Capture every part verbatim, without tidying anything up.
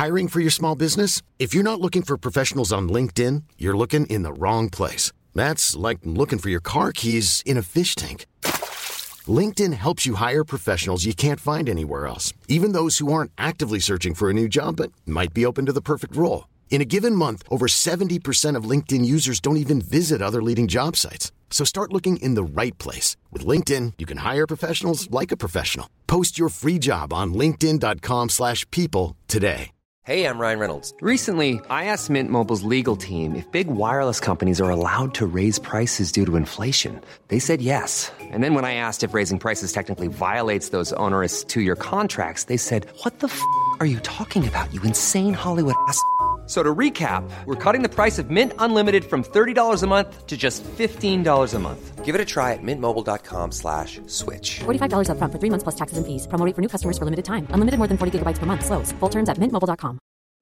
Hiring for your small business? If you're not looking for professionals on LinkedIn, you're looking in the wrong place. That's like looking for your car keys in a fish tank. LinkedIn helps you hire professionals you can't find anywhere else, even those who aren't actively searching for a new job but might be open to the perfect role. In a given month, over seventy percent of LinkedIn users don't even visit other leading job sites. So start looking in the right place. With LinkedIn, you can hire professionals like a professional. Post your free job on linkedin.com slash people today. Hey, I'm Ryan Reynolds. Recently, I asked Mint Mobile's legal team if big wireless companies are allowed to raise prices due to inflation. They said yes. And then when I asked if raising prices technically violates those onerous two-year contracts, they said, what the f*** are you talking about, you insane Hollywood ass f- So to recap, we're cutting the price of Mint Unlimited from thirty dollars a month to just fifteen dollars a month. Give it a try at mintmobile.com slash switch. forty-five dollars up front for three months plus taxes and fees. Promo rate for new customers for limited time. Unlimited more than forty gigabytes per month. Slows full terms at mint mobile dot com.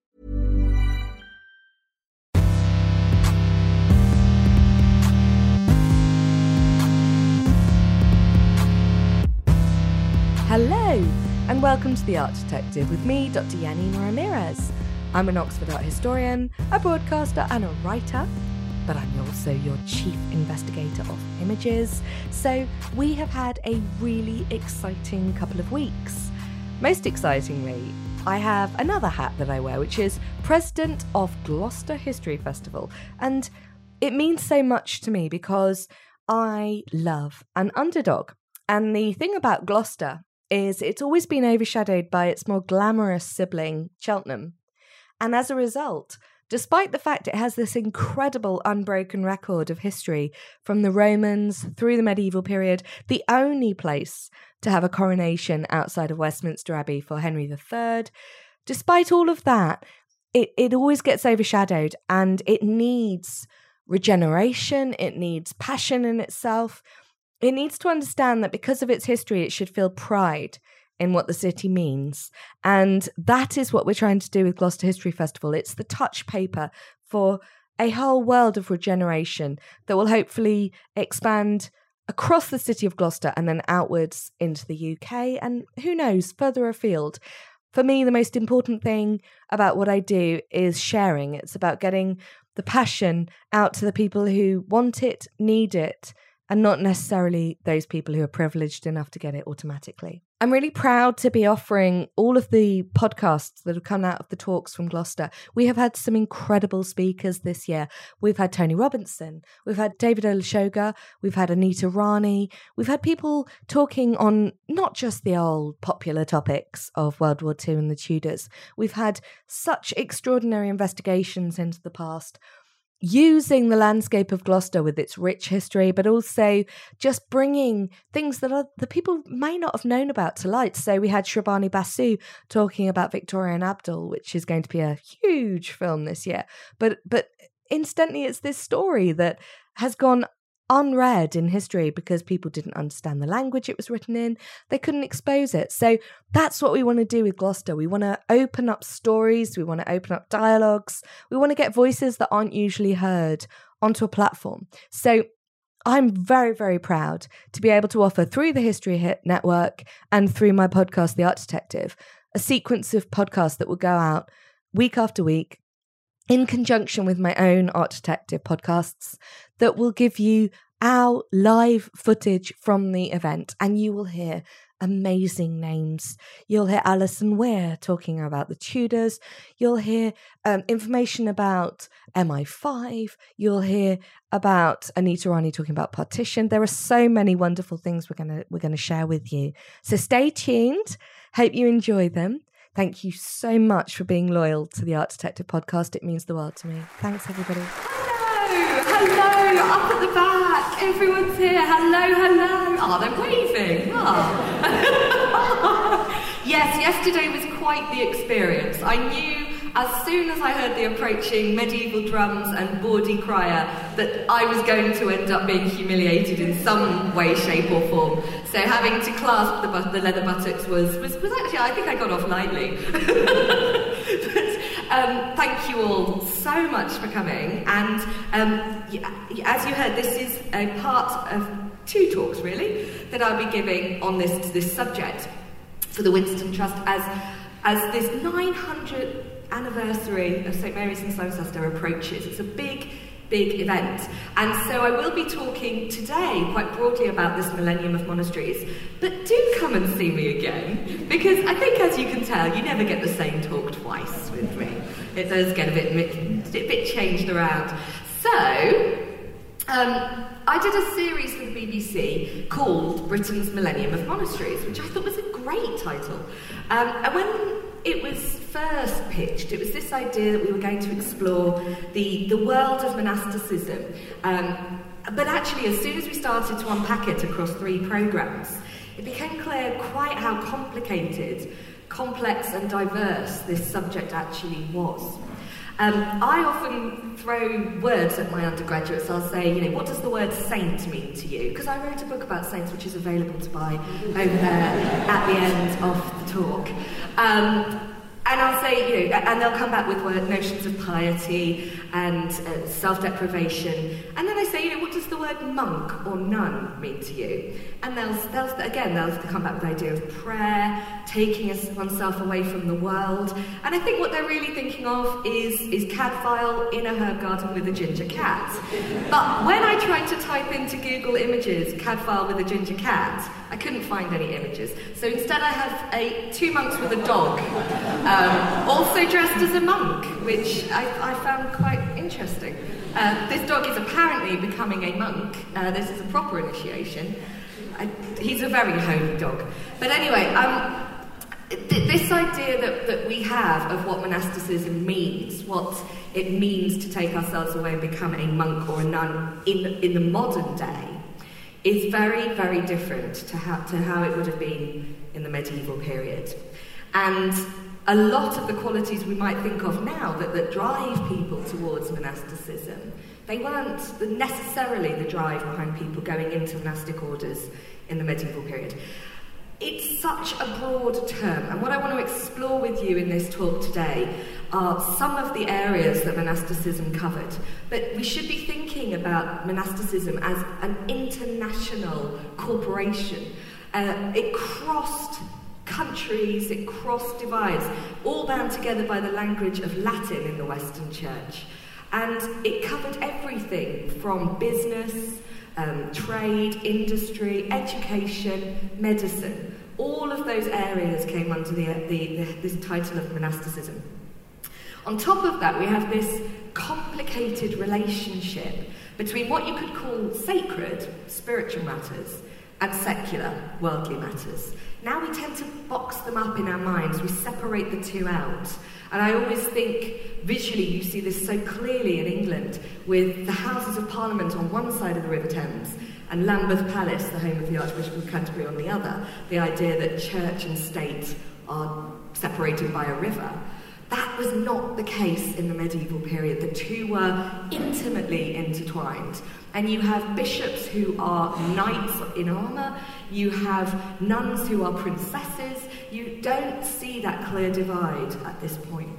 Hello, and welcome to The Art Detective with me, Doctor Yanina Ramirez. I'm an Oxford art historian, a broadcaster and a writer, but I'm also your chief investigator of images, so we have had a really exciting couple of weeks. Most excitingly, I have another hat that I wear, which is President of Gloucester History Festival, and it means so much to me because I love an underdog. And the thing about Gloucester is it's always been overshadowed by its more glamorous sibling, Cheltenham. And as a result, despite the fact it has this incredible unbroken record of history from the Romans through the medieval period, the only place to have a coronation outside of Westminster Abbey for Henry the Third, despite all of that, it, it always gets overshadowed and it needs regeneration, it needs passion in itself. It needs to understand that because of its history, it should feel pride in what the city means. And that is what we're trying to do with Gloucester History Festival. It's the touch paper for a whole world of regeneration that will hopefully expand across the city of Gloucester and then outwards into the U K and who knows, further afield. For me, the most important thing about what I do is sharing. It's about getting the passion out to the people who want it, need it, and not necessarily those people who are privileged enough to get it automatically. I'm really proud to be offering all of the podcasts that have come out of the talks from Gloucester. We have had some incredible speakers this year. We've had Tony Robinson, we've had David Olusoga, we've had Anita Rani, we've had people talking on not just the old popular topics of World War Two and the Tudors. We've had such extraordinary investigations into the past, using the landscape of Gloucester with its rich history, but also just bringing things that are, the people may not have known about to light. So we had Shrabani Basu talking about Victoria and Abdul, which is going to be a huge film this year. But but incidentally, it's this story that has gone unread in history because people didn't understand the language it was written in. They couldn't expose it. So that's what we want to do with Gloucester. We want to open up stories. We want to open up dialogues. We want to get voices that aren't usually heard onto a platform. So I'm very, very proud to be able to offer through the History Hit Network and through my podcast, The Art Detective, a sequence of podcasts that will go out week after week in conjunction with my own Art Detective podcasts that will give you our live footage from the event. And you will hear amazing names. You'll hear Alison Weir talking about the Tudors. You'll hear um, information about M I five. You'll hear about Anita Rani talking about partition. There are so many wonderful things we're gonna we're gonna share with you. So stay tuned. Hope you enjoy them. Thank you so much for being loyal to the Art Detective podcast. It means the world to me. Thanks, everybody. Hello, hello, up at the back. Everyone's here. Hello, hello. Oh, they're waving. Oh. Yes, yesterday was quite the experience. I knew as soon as I heard the approaching medieval drums and bawdy crier that I was going to end up being humiliated in some way, shape or form. So having to clasp the, but- the leather buttocks was, was, was actually, I think I got off lightly. but, um, thank you all so much for coming. And um, as you heard, this is a part of two talks, really, that I'll be giving on this, this subject for the Winston Trust as, as this nine hundred anniversary of St Mary's in Cirencester approaches. It's a big, big event. And so I will be talking today quite broadly about this millennium of monasteries. But do come and see me again, because I think, as you can tell, you never get the same talk twice with me. It does get a bit, a bit changed around. So, um, I did a series for the B B C called Britain's Millennium of Monasteries, which I thought was a great title. Um, and when it was first pitched, it was this idea that we were going to explore the, the world of monasticism. Um, but actually, as soon as we started to unpack it across three programmes, it became clear quite how complicated, complex and diverse this subject actually was. Um, I often throw words at my undergraduates. I'll say, you know, what does the word saint mean to you? Because I wrote a book about saints, which is available to buy over there at the end of the talk. Um, and I'll say, you know, and they'll come back with word, notions of piety and uh, self-deprivation. And then I say, you know, what does the word monk or nun mean to you? And they'll, they'll again, they'll come back with the idea of prayer, taking us, oneself away from the world. And I think what they're really thinking of is, is Cadfael in a herb garden with a ginger cat. But when I tried to type into Google Images, Cadfael with a ginger cat, I couldn't find any images. So instead I have a, two monks with a dog, um, also dressed as a monk, which I, I found quite interesting. Uh, this dog is apparently becoming a monk. Uh, this is a proper initiation. I, he's a very holy dog. But anyway, um, th- this idea that, that we have of what monasticism means, what it means to take ourselves away and become a monk or a nun in, in the modern day, is very, very different to how, to how it would have been in the medieval period. And a lot of the qualities we might think of now that, that drive people towards monasticism, they weren't necessarily the drive behind people going into monastic orders in the medieval period. It's such a broad term, and what I want to explore with you in this talk today are some of the areas that monasticism covered. But we should be thinking about monasticism as an international corporation. Uh, it crossed countries, it crossed divides, all bound together by the language of Latin in the Western Church. And it covered everything from business, um, trade, industry, education, medicine. All of those areas came under the, the, the, this title of monasticism. On top of that, we have this complicated relationship between what you could call sacred, spiritual matters, and secular, worldly matters. Now we tend to box them up in our minds, we separate the two out. And I always think, visually, you see this so clearly in England, with the Houses of Parliament on one side of the River Thames, and Lambeth Palace, the home of the Archbishop of Canterbury, on the other. The idea that church and state are separated by a river. That was not the case in the medieval period. The two were intimately intertwined. And you have bishops who are knights in armour, you have nuns who are princesses. You don't see that clear divide at this point.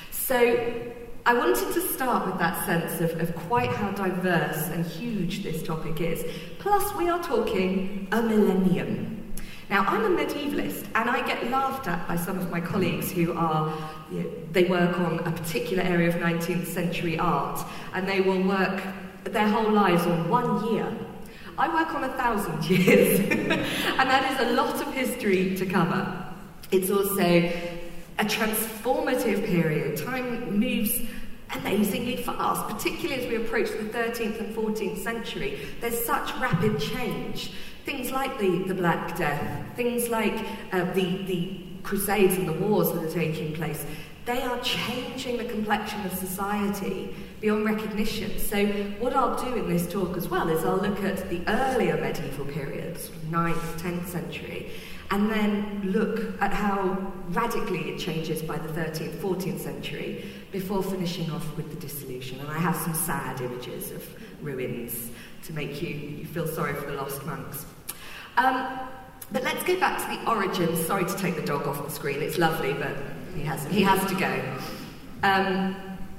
So I wanted to start with that sense of, of quite how diverse and huge this topic is. Plus, we are talking a millennium. Now, I'm a medievalist, and I get laughed at by some of my colleagues who are, you know, they work on a particular area of nineteenth century art, and they will work their whole lives on one year. I work on a thousand years, and that is a lot of history to cover. It's also a transformative period. Time moves amazingly fast, particularly as we approach the thirteenth and fourteenth century. There's such rapid change. Things like the, the Black Death, things like uh, the, the Crusades and the wars that are taking place, they are changing the complexion of society beyond recognition. So what I'll do in this talk as well is I'll look at the earlier medieval periods, sort of ninth, tenth century, and then look at how radically it changes by the thirteenth, fourteenth century, before finishing off with the dissolution. And I have some sad images of ruins to make you, you feel sorry for the lost monks. Um, but let's go back to the origins. Sorry to take the dog off the screen, it's lovely, but he has, he has to go. Um,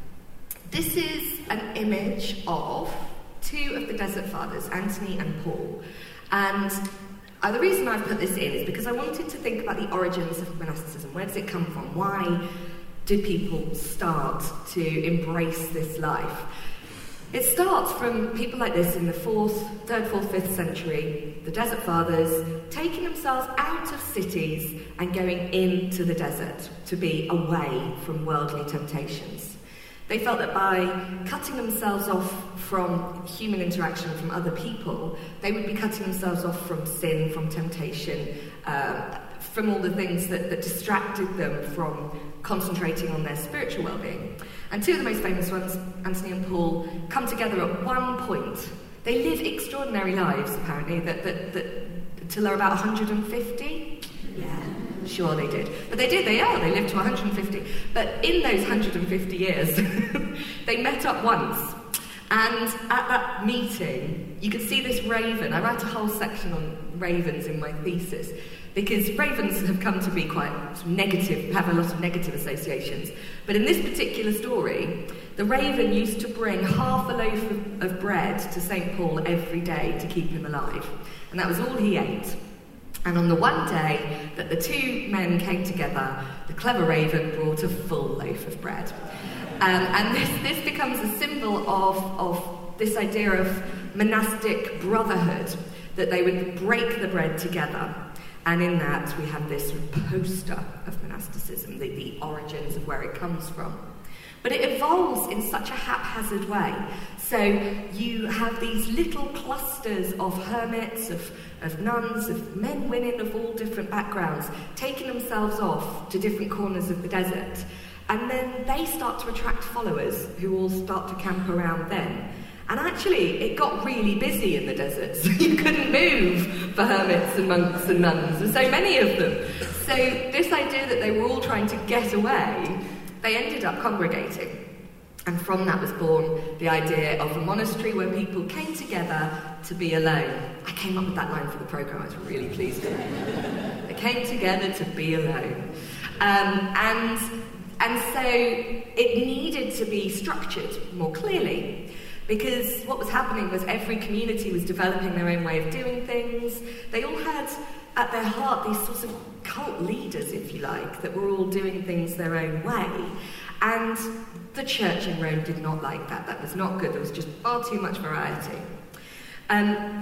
this is an image of two of the Desert Fathers, Anthony and Paul. And uh, the reason I've put this in is because I wanted to think about the origins of monasticism. Where does it come from? Why do people start to embrace this life? It starts from people like this in the fourth, third, fourth, fifth century, the Desert Fathers, taking themselves out of cities and going into the desert to be away from worldly temptations. They felt that by cutting themselves off from human interaction, from other people, they would be cutting themselves off from sin, from temptation, uh, from all the things that, that distracted them from concentrating on their spiritual well-being. And two of the most famous ones, Anthony and Paul, come together at one point. They live extraordinary lives, apparently, that, that, that till they're about one hundred fifty. Yeah, sure they did. But they did, they are, they lived to one hundred fifty. But in those one hundred fifty years, they met up once. And at that meeting, you could see this raven. I write a whole section on ravens in my thesis, because ravens have come to be quite negative, have a lot of negative associations. But in this particular story, the raven used to bring half a loaf of, of bread to Saint Paul every day to keep him alive. And that was all he ate. And on the one day that the two men came together, the clever raven brought a full loaf of bread. Um, and this, this becomes a symbol of, of this idea of monastic brotherhood, that they would break the bread together. And in that, we have this poster of monasticism, the, the origins of where it comes from. But it evolves in such a haphazard way. So you have these little clusters of hermits, of, of nuns, of men, women of all different backgrounds, taking themselves off to different corners of the desert. And then they start to attract followers who all start to camp around them. And actually, it got really busy in the deserts. You couldn't move for hermits and monks and nuns, and so many of them. So this idea that they were all trying to get away, they ended up congregating. And from that was born the idea of a monastery where people came together to be alone. I came up with that line for the programme, I was really pleased with it. They came together to be alone. Um, and, and so it needed to be structured more clearly. Because what was happening was every community was developing their own way of doing things. They all had, at their heart, these sorts of cult leaders, if you like, that were all doing things their own way. And the church in Rome did not like that. That was not good. There was just far too much variety. Um,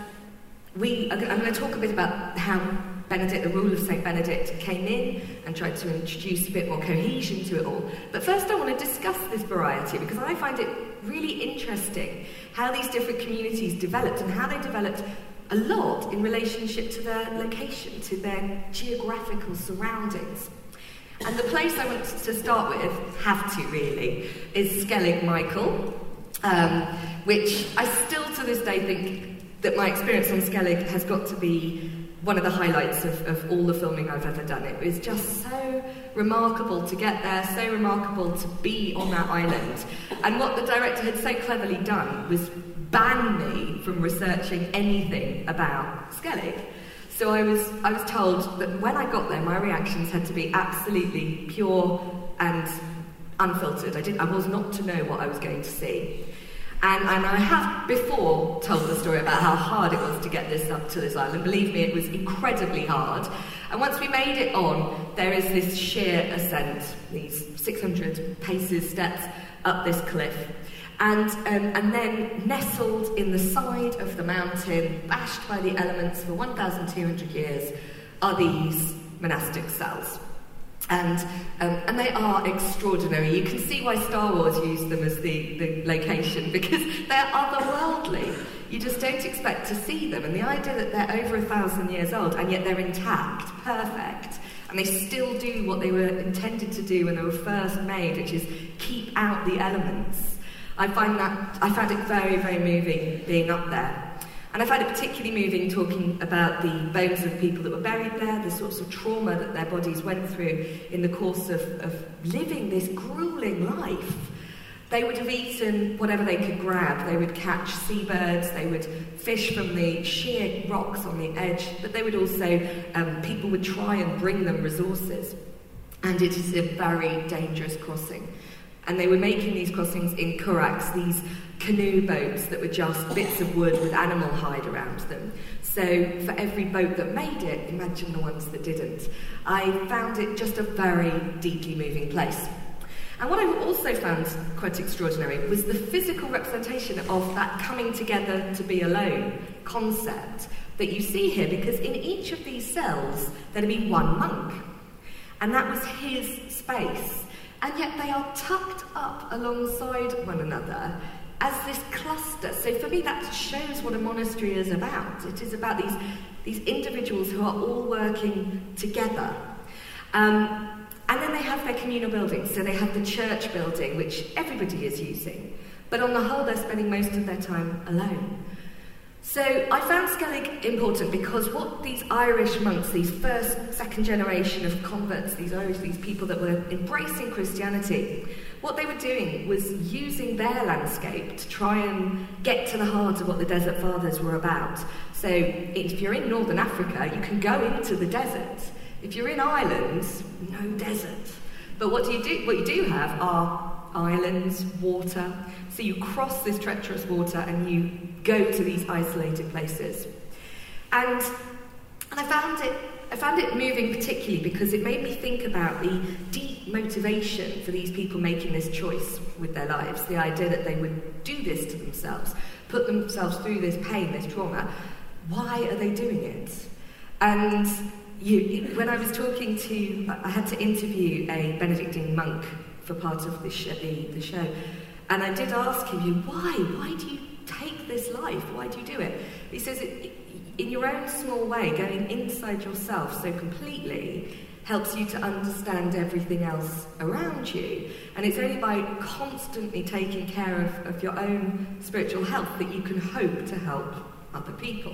we, I'm going to talk a bit about how Benedict, the rule of Saint Benedict, came in and tried to introduce a bit more cohesion to it all. But first I want to discuss this variety, because I find it really interesting how these different communities developed, and how they developed a lot in relationship to their location, to their geographical surroundings. And the place I want to start with, have to really, is Skellig Michael, um, which I still to this day think that my experience on Skellig has got to be one of the highlights of, of all the filming I've ever done. It was just so remarkable to get there, so remarkable to be on that island. And what the director had so cleverly done was ban me from researching anything about Skellig. So I was I was told that when I got there, my reactions had to be absolutely pure and unfiltered. I did I was not to know what I was going to see. And, and I have before told the story about how hard it was to get this up to this island. Believe me, it was incredibly hard. And once we made it on, there is this sheer ascent, these six hundred paces steps up this cliff. And, um, and then nestled in the side of the mountain, bashed by the elements for one thousand two hundred years, are these monastic cells. And um, and they are extraordinary. You can see why Star Wars used them as the, the location, because they're otherworldly. You just don't expect to see them. And the idea that they're over a thousand years old, and yet they're intact, perfect, and they still do what they were intended to do when they were first made, which is keep out the elements. I find that I found it very, very moving being up there. And I find it particularly moving talking about the bones of people that were buried there, the sorts of trauma that their bodies went through in the course of, of living this gruelling life. They would have eaten whatever they could grab. They would catch seabirds, they would fish from the sheer rocks on the edge, but they would also, um, people would try and bring them resources. And it is a very dangerous crossing. And they were making these crossings in curraghs, these canoe boats that were just bits of wood with animal hide around them. So for every boat that made it, imagine the ones that didn't. I found it just a very deeply moving place. And what I also found quite extraordinary was the physical representation of that coming together to be alone concept that you see here, because in each of these cells there'd be one monk, and that was his space, and yet they are tucked up alongside one another as this cluster. So for me that shows what a monastery is about. It is about these, these individuals who are all working together. Um, And then they have their communal buildings, so they have the church building, which everybody is using, but on the whole they're spending most of their time alone. So I found Skellig important because what these Irish monks, these first, second generation of converts, these Irish, these people that were embracing Christianity, what they were doing was using their landscape to try and get to the heart of what the Desert Fathers were about. So if you're in Northern Africa, you can go into the desert. If you're in Ireland, no desert. But what do you do? What you do have are islands, water. So you cross this treacherous water and you go to these isolated places. And and I found it I found it moving particularly because it made me think about the deep motivation for these people making this choice with their lives. The idea that they would do this to themselves, put themselves through this pain, this trauma. Why are they doing it? And You, when I was talking to, I had to interview a Benedictine monk for part of the, sh- the, the show, and I did ask him, why? Why do you take this life? Why do you do it? He says, it, in your own small way, going inside yourself so completely helps you to understand everything else around you, and it's only by constantly taking care of, of your own spiritual health that you can hope to help other people.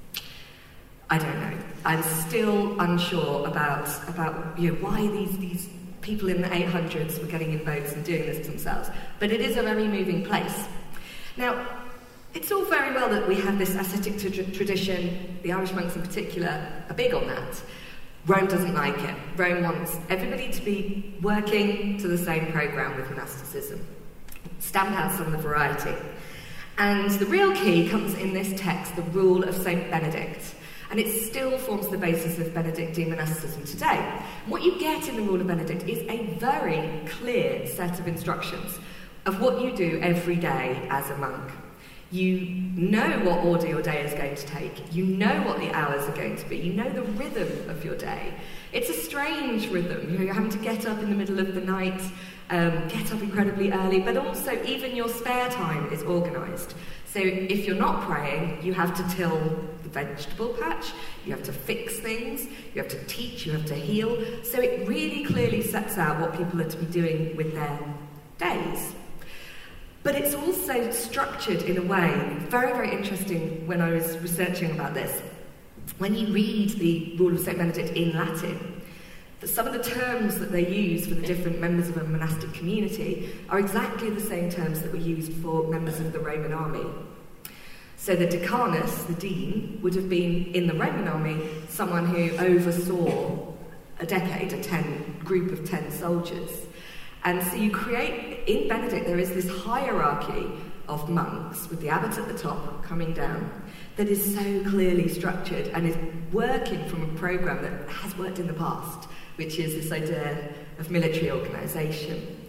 I don't know. I'm still unsure about about you know why these these people in the eight hundreds were getting in boats and doing this to themselves. But it is a very moving place. Now, it's all very well that we have this ascetic tra- tradition. The Irish monks in particular are big on that. Rome doesn't like it. Rome wants everybody to be working to the same programme with monasticism. Stamp out some of the variety. And the real key comes in this text, the Rule of Saint Benedict. And it still forms the basis of Benedictine monasticism today. What you get in the Rule of Benedict is a very clear set of instructions of what you do every day as a monk. You know what order your day is going to take. You know what the hours are going to be. You know the rhythm of your day. It's a strange rhythm. You know, you're having to get up in the middle of the night, um, get up incredibly early, but also even your spare time is organised. So if you're not praying, you have to till the vegetable patch, you have to fix things, you have to teach, you have to heal. So it really clearly sets out what people are to be doing with their days. But it's also structured in a way, very, very interesting when I was researching about this. When you read the Rule of Saint Benedict in Latin, some of the terms that they use for the different members of a monastic community are exactly the same terms that were used for members of the Roman army. So the decanus, the dean, would have been in the Roman army someone who oversaw a decade, a ten group of ten soldiers. And so you create, in Benedict, there is this hierarchy of monks with the abbot at the top coming down that is so clearly structured and is working from a programme that has worked in the past, which is this idea of military organisation.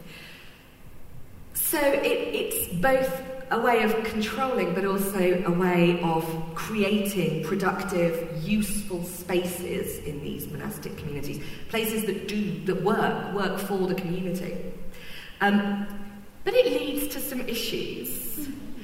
So it, it's both a way of controlling, but also a way of creating productive, useful spaces in these monastic communities, places that do, that work, work for the community. Um, but it leads to some issues.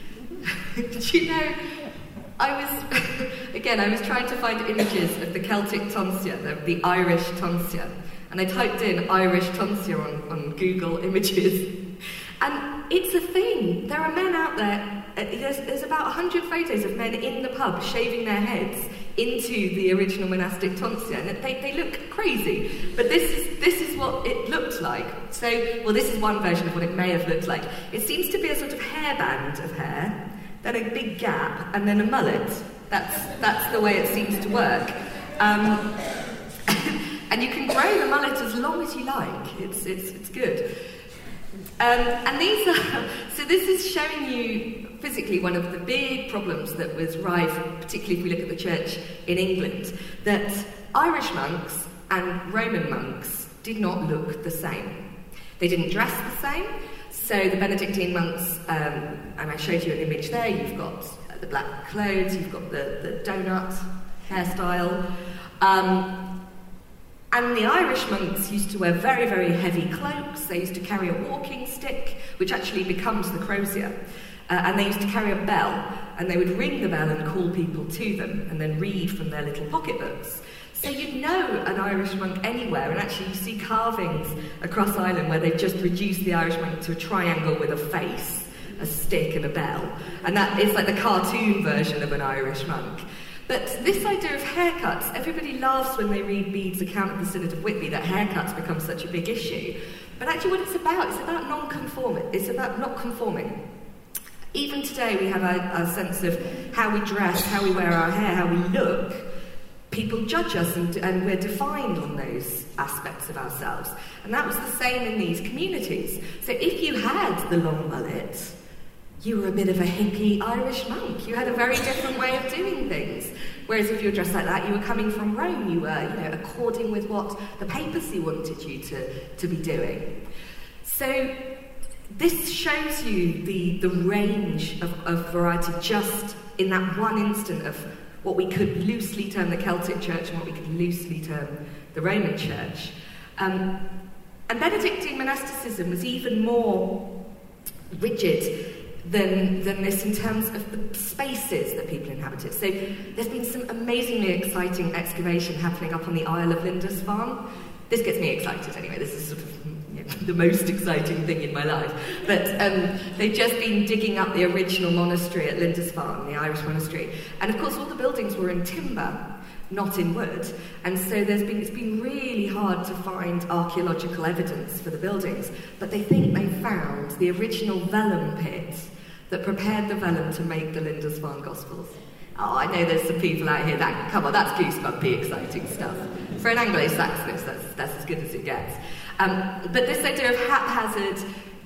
Do you know, I was, again, I was trying to find images of the Celtic tonsure, the, the Irish tonsure, and I typed in Irish tonsure on, on Google Images, and it's a thing. There are men out there, uh, there's, there's about one hundred photos of men in the pub shaving their heads into the original monastic tonsure, and they, they look crazy, but this is this is what it looked like. So, well, this is one version of what it may have looked like. It seems to be a sort of hairband of hair, then a big gap, and then a mullet. That's that's the way it seems to work. Um, and you can grow the mullet as long as you like. It's it's it's good. Um, and these are, so this is showing you physically one of the big problems that was rife, particularly if we look at the church in England, that Irish monks and Roman monks did not look the same. They didn't dress the same. So the Benedictine monks, um, and I showed you an image there, you've got the black clothes, you've got the, the donut hairstyle. Um, and the Irish monks used to wear very, very heavy cloaks. They used to carry a walking stick, which actually becomes the crozier. Uh, and they used to carry a bell, and they would ring the bell and call people to them, and then read from their little pocketbooks. So you'd know an Irish monk anywhere, and actually you see carvings across Ireland where they've just reduced the Irish monk to a triangle with a face, a stick and a bell. And that is like the cartoon version of an Irish monk. But this idea of haircuts, everybody laughs when they read Bede's account of the Synod of Whitby that haircuts become such a big issue. But actually what it's about, it's about non-conforming. It's about not conforming. Even today we have a, a sense of how we dress, how we wear our hair, how we look. People judge us and, and we're defined on those aspects of ourselves. And that was the same in these communities. So if you had the long mullet, you were a bit of a hippie Irish monk. You had a very different way of doing things. Whereas if you were dressed like that, you were coming from Rome. You were, you know, according with what the papacy wanted you to, to be doing. So this shows you the, the range of, of variety just in that one instant of what we could loosely term the Celtic Church and what we could loosely term the Roman Church. Um, and Benedictine monasticism was even more rigid than, than this in terms of the spaces that people inhabited. So there's been some amazingly exciting excavation happening up on the Isle of Lindisfarne. This gets me excited anyway, this is sort of you know, the most exciting thing in my life. But um, they've just been digging up the original monastery at Lindisfarne, the Irish monastery. And of course all the buildings were in timber, not in wood. And so there's been, it's been really hard to find archaeological evidence for the buildings. But they think they found the original vellum pit that prepared the vellum to make the Lindisfarne Gospels. Oh, I know there's some people out here that, come on, that's goosebumpy, exciting stuff. For an Anglo-Saxonist, that's, that's as good as it gets. Um, but this idea of haphazard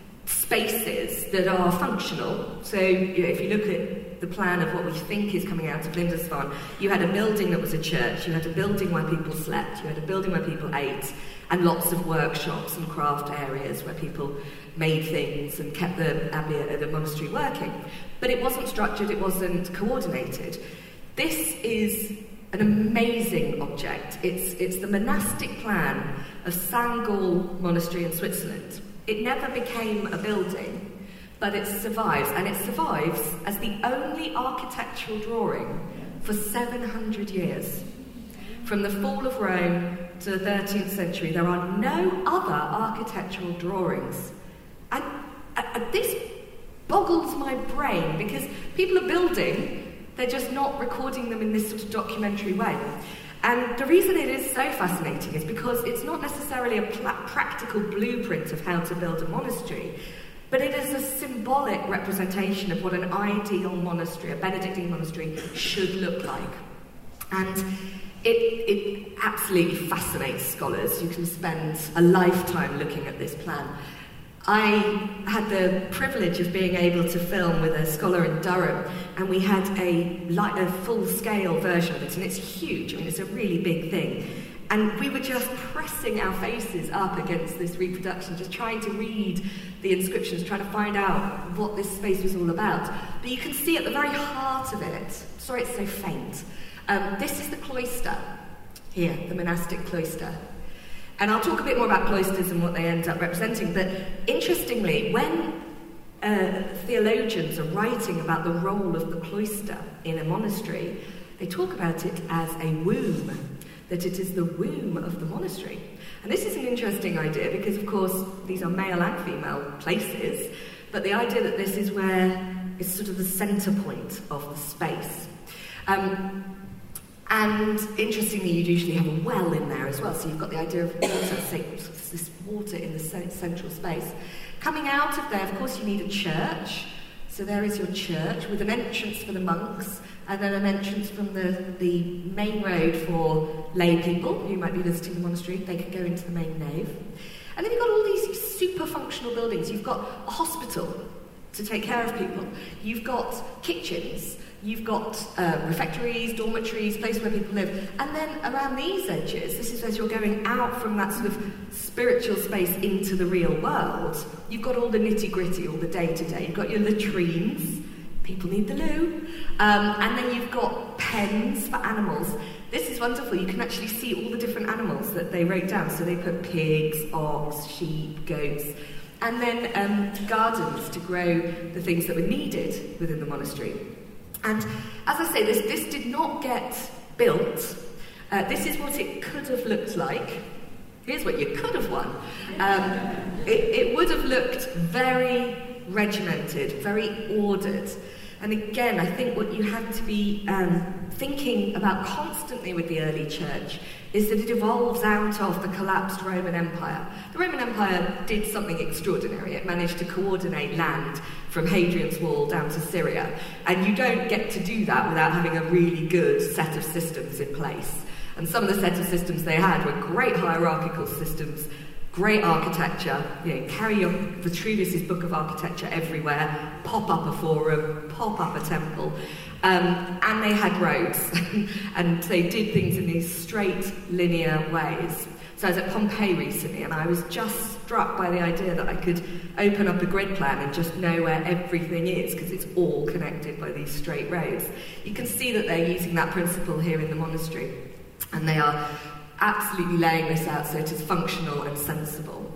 spaces that are functional, so you know, if you look at the plan of what we think is coming out of Lindisfarne, you had a building that was a church, you had a building where people slept, you had a building where people ate, and lots of workshops and craft areas where people made things and kept the abbey, the monastery working. But it wasn't structured, it wasn't coordinated. This is an amazing object. It's, it's the monastic plan of Saint Gall Monastery in Switzerland. It never became a building, but it survives, and it survives as the only architectural drawing for seven hundred years. From the fall of Rome to the thirteenth century, there are no other architectural drawings. And uh, this boggles my brain, because people are building, they're just not recording them in this sort of documentary way. And the reason it is so fascinating is because it's not necessarily a pl- practical blueprint of how to build a monastery, but it is a symbolic representation of what an ideal monastery, a Benedictine monastery, should look like. And it, it absolutely fascinates scholars. You can spend a lifetime looking at this plan. I had the privilege of being able to film with a scholar in Durham, and we had a, like, a full-scale version of it, and it's huge. I mean, it's a really big thing. And we were just pressing our faces up against this reproduction, just trying to read the inscriptions, trying to find out what this space was all about. But you can see at the very heart of it, sorry it's so faint, um, this is the cloister here, the monastic cloister. And I'll talk a bit more about cloisters and what they end up representing, but interestingly, when uh, theologians are writing about the role of the cloister in a monastery, they talk about it as a womb, that it is the womb of the monastery. And this is an interesting idea because, of course, these are male and female places, but the idea that this is where it's sort of the centre point of the space. Um, And interestingly, you'd usually have a well in there as well, so you've got the idea of water, so this water in the central space. Coming out of there, of course, you need a church. So there is your church with an entrance for the monks, and then an entrance from the, the main road for lay people who might be visiting the monastery. They can go into the main nave. And then you've got all these super functional buildings. You've got a hospital. to take care of people. You've got kitchens, you've got uh, refectories, dormitories, places where people live. And then around these edges, this is as you're going out from that sort of spiritual space into the real world, you've got all the nitty-gritty, all the day-to-day. You've got your latrines, people need the loo, um, and then you've got pens for animals. This is wonderful. You can actually see all the different animals that they wrote down. So they put pigs, ox, sheep, goats, and then um, gardens to grow the things that were needed within the monastery. And as I say, this, this did not get built. Uh, this is what it could have looked like. Here's what you could have won. Um, it, it would have looked very regimented, very ordered. And again, I think what you have to be um, thinking about constantly with the early church is that it evolves out of the collapsed Roman Empire. The Roman Empire did something extraordinary. It managed to coordinate land from Hadrian's Wall down to Syria. And you don't get to do that without having a really good set of systems in place. And some of the set of systems they had were great hierarchical systems, great architecture, you know, carry your Vitruvius's Book of Architecture everywhere, pop up a forum, pop up a temple, um, and they had roads, and they did things in these straight, linear ways. So I was at Pompeii recently, and I was just struck by the idea that I could open up a grid plan and just know where everything is, because it's all connected by these straight roads. You can see that they're using that principle here in the monastery, and they are absolutely laying this out so it is functional and sensible.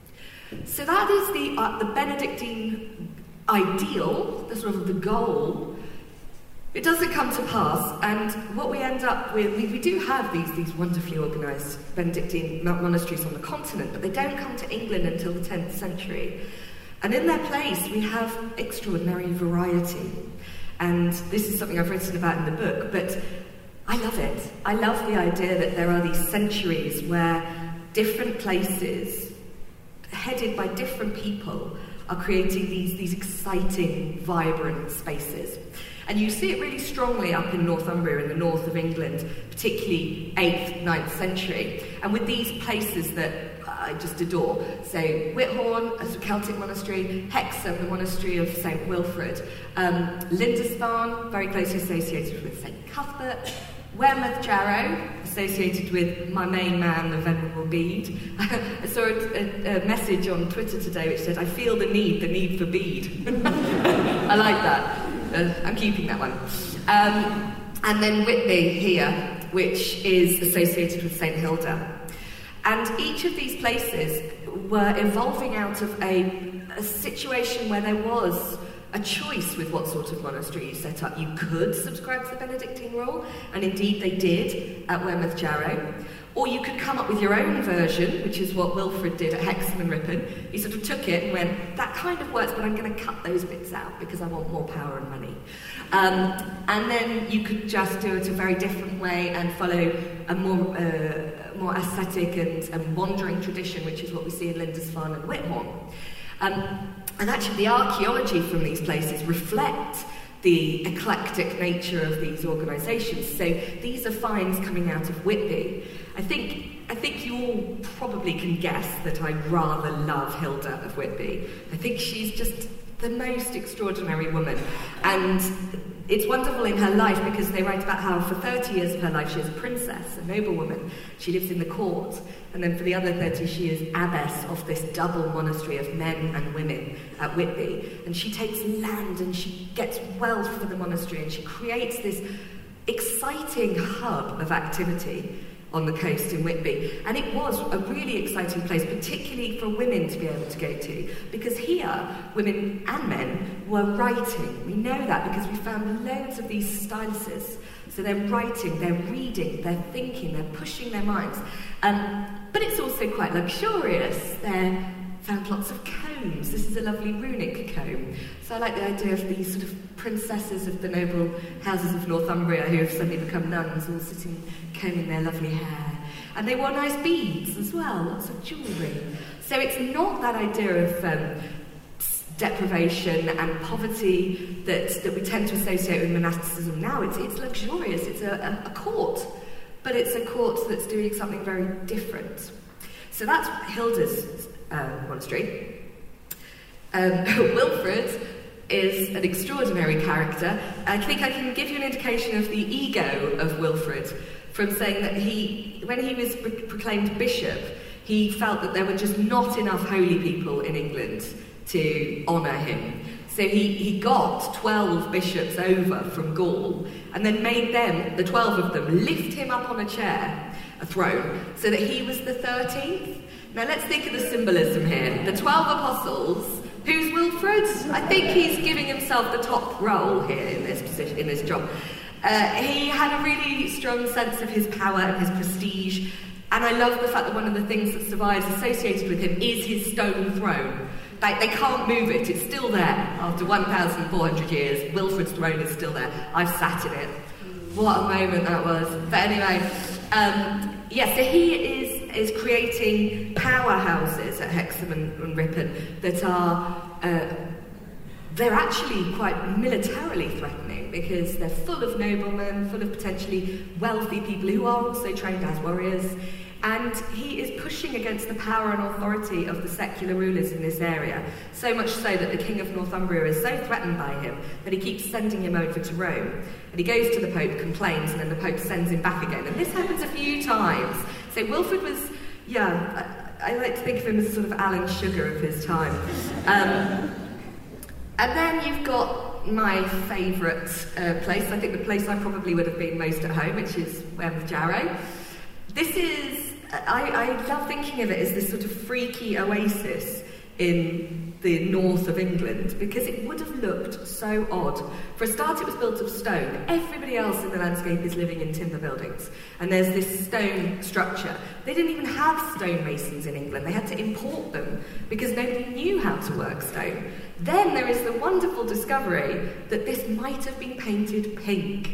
So that is the uh, the Benedictine ideal, the sort of the goal. It doesn't come to pass, and what we end up with, we, we do have these, these wonderfully organised Benedictine monasteries on the continent, but they don't come to England until the tenth century. And in their place, we have extraordinary variety. And this is something I've written about in the book, but I love it. I love the idea that there are these centuries where different places, headed by different people, are creating these, these exciting, vibrant spaces. And you see it really strongly up in Northumbria, in the north of England, particularly eighth, ninth century. And with these places that I just adore. So Whithorn, a Celtic monastery, Hexham, the monastery of Saint Wilfrid, um, Lindisfarne, very closely associated with Saint Cuthbert, Wearmouth Jarrow, associated with my main man, the Venerable Bede. I saw a, a, a message on Twitter today which said, I feel the need, the need for Bede. I like that. Uh, I'm keeping that one. Um, and then Whitby here, which is associated with Saint Hilda. And each of these places were evolving out of a, a situation where there was a choice with what sort of monastery you set up. You could subscribe to the Benedictine rule, and indeed they did at Wearmouth Jarrow. Or you could come up with your own version, which is what Wilfrid did at Hexham and Ripon. He sort of took it and went, that kind of works, but I'm going to cut those bits out because I want more power and money. Um, and then you could just do it a very different way and follow a more uh, more ascetic and, and wandering tradition, which is what we see in Lindisfarne and Whithorn. Um, and actually the archaeology from these places reflect the eclectic nature of these organisations. So these are finds coming out of Whitby. I think I think you all probably can guess that I rather love Hilda of Whitby. I think she's just the most extraordinary woman. And it's wonderful in her life because they write about how for thirty years of her life she is a princess, a noblewoman. She lives in the court. And then for the other thirty she is abbess of this double monastery of men and women at Whitby. And she takes land and she gets wealth for the monastery and she creates this exciting hub of activity on the coast in Whitby. And it was a really exciting place, particularly for women to be able to go to, because here, women and men were writing. We know that because we found loads of these styluses. So they're writing, they're reading, they're thinking, they're pushing their minds. Um, but it's also quite luxurious. They're found lots of combs. This is a lovely runic comb. So I like the idea of these sort of princesses of the noble houses of Northumbria who have suddenly become nuns, all sitting combing their lovely hair. And they wore nice beads as well, lots of jewellery. So it's not that idea of um, deprivation and poverty that, that we tend to associate with monasticism now. It's, it's luxurious, it's a, a, a court, but it's a court that's doing something very different. So that's Hilda's Uh, monastery. Um, Wilfrid is an extraordinary character. I think I can give you an indication of the ego of Wilfrid from saying that he, when he was pro- proclaimed bishop, he felt that there were just not enough holy people in England to honour him. So he, he got twelve bishops over from Gaul and then made them, the twelve of them, lift him up on a chair, a throne, so that he was the thirteenth. Now let's think of the symbolism here. The twelve apostles, who's Wilfrid? I think he's giving himself the top role here in this position, in this job. Uh, he had a really strong sense of his power and his prestige, and I love the fact that one of the things that survives associated with him is his stone throne. They, they can't move it, it's still there. After one thousand four hundred years, Wilfrid's throne is still there. I've sat in it. What a moment that was. But anyway, um, yeah, so he is, is creating powerhouses at Hexham and, and Ripon that are, uh, they're actually quite militarily threatening because they're full of noblemen, full of potentially wealthy people who are also trained as warriors. And he is pushing against the power and authority of the secular rulers in this area, so much so that the King of Northumbria is so threatened by him that he keeps sending him over to Rome. And he goes to the Pope, complains, and then the Pope sends him back again. And this happens a few times. So Wilfrid was, yeah, I, I like to think of him as sort of Alan Sugar of his time. Um, and then you've got my favourite uh, place, I think the place I probably would have been most at home, which is Wearmouth Jarrow. This is, I, I love thinking of it as this sort of freaky oasis in the north of England because it would have looked so odd. For a start, it was built of stone. Everybody else in the landscape is living in timber buildings. And there's this stone structure. They didn't even have stonemasons in England. They had to import them because nobody knew how to work stone. Then there is the wonderful discovery that this might have been painted pink.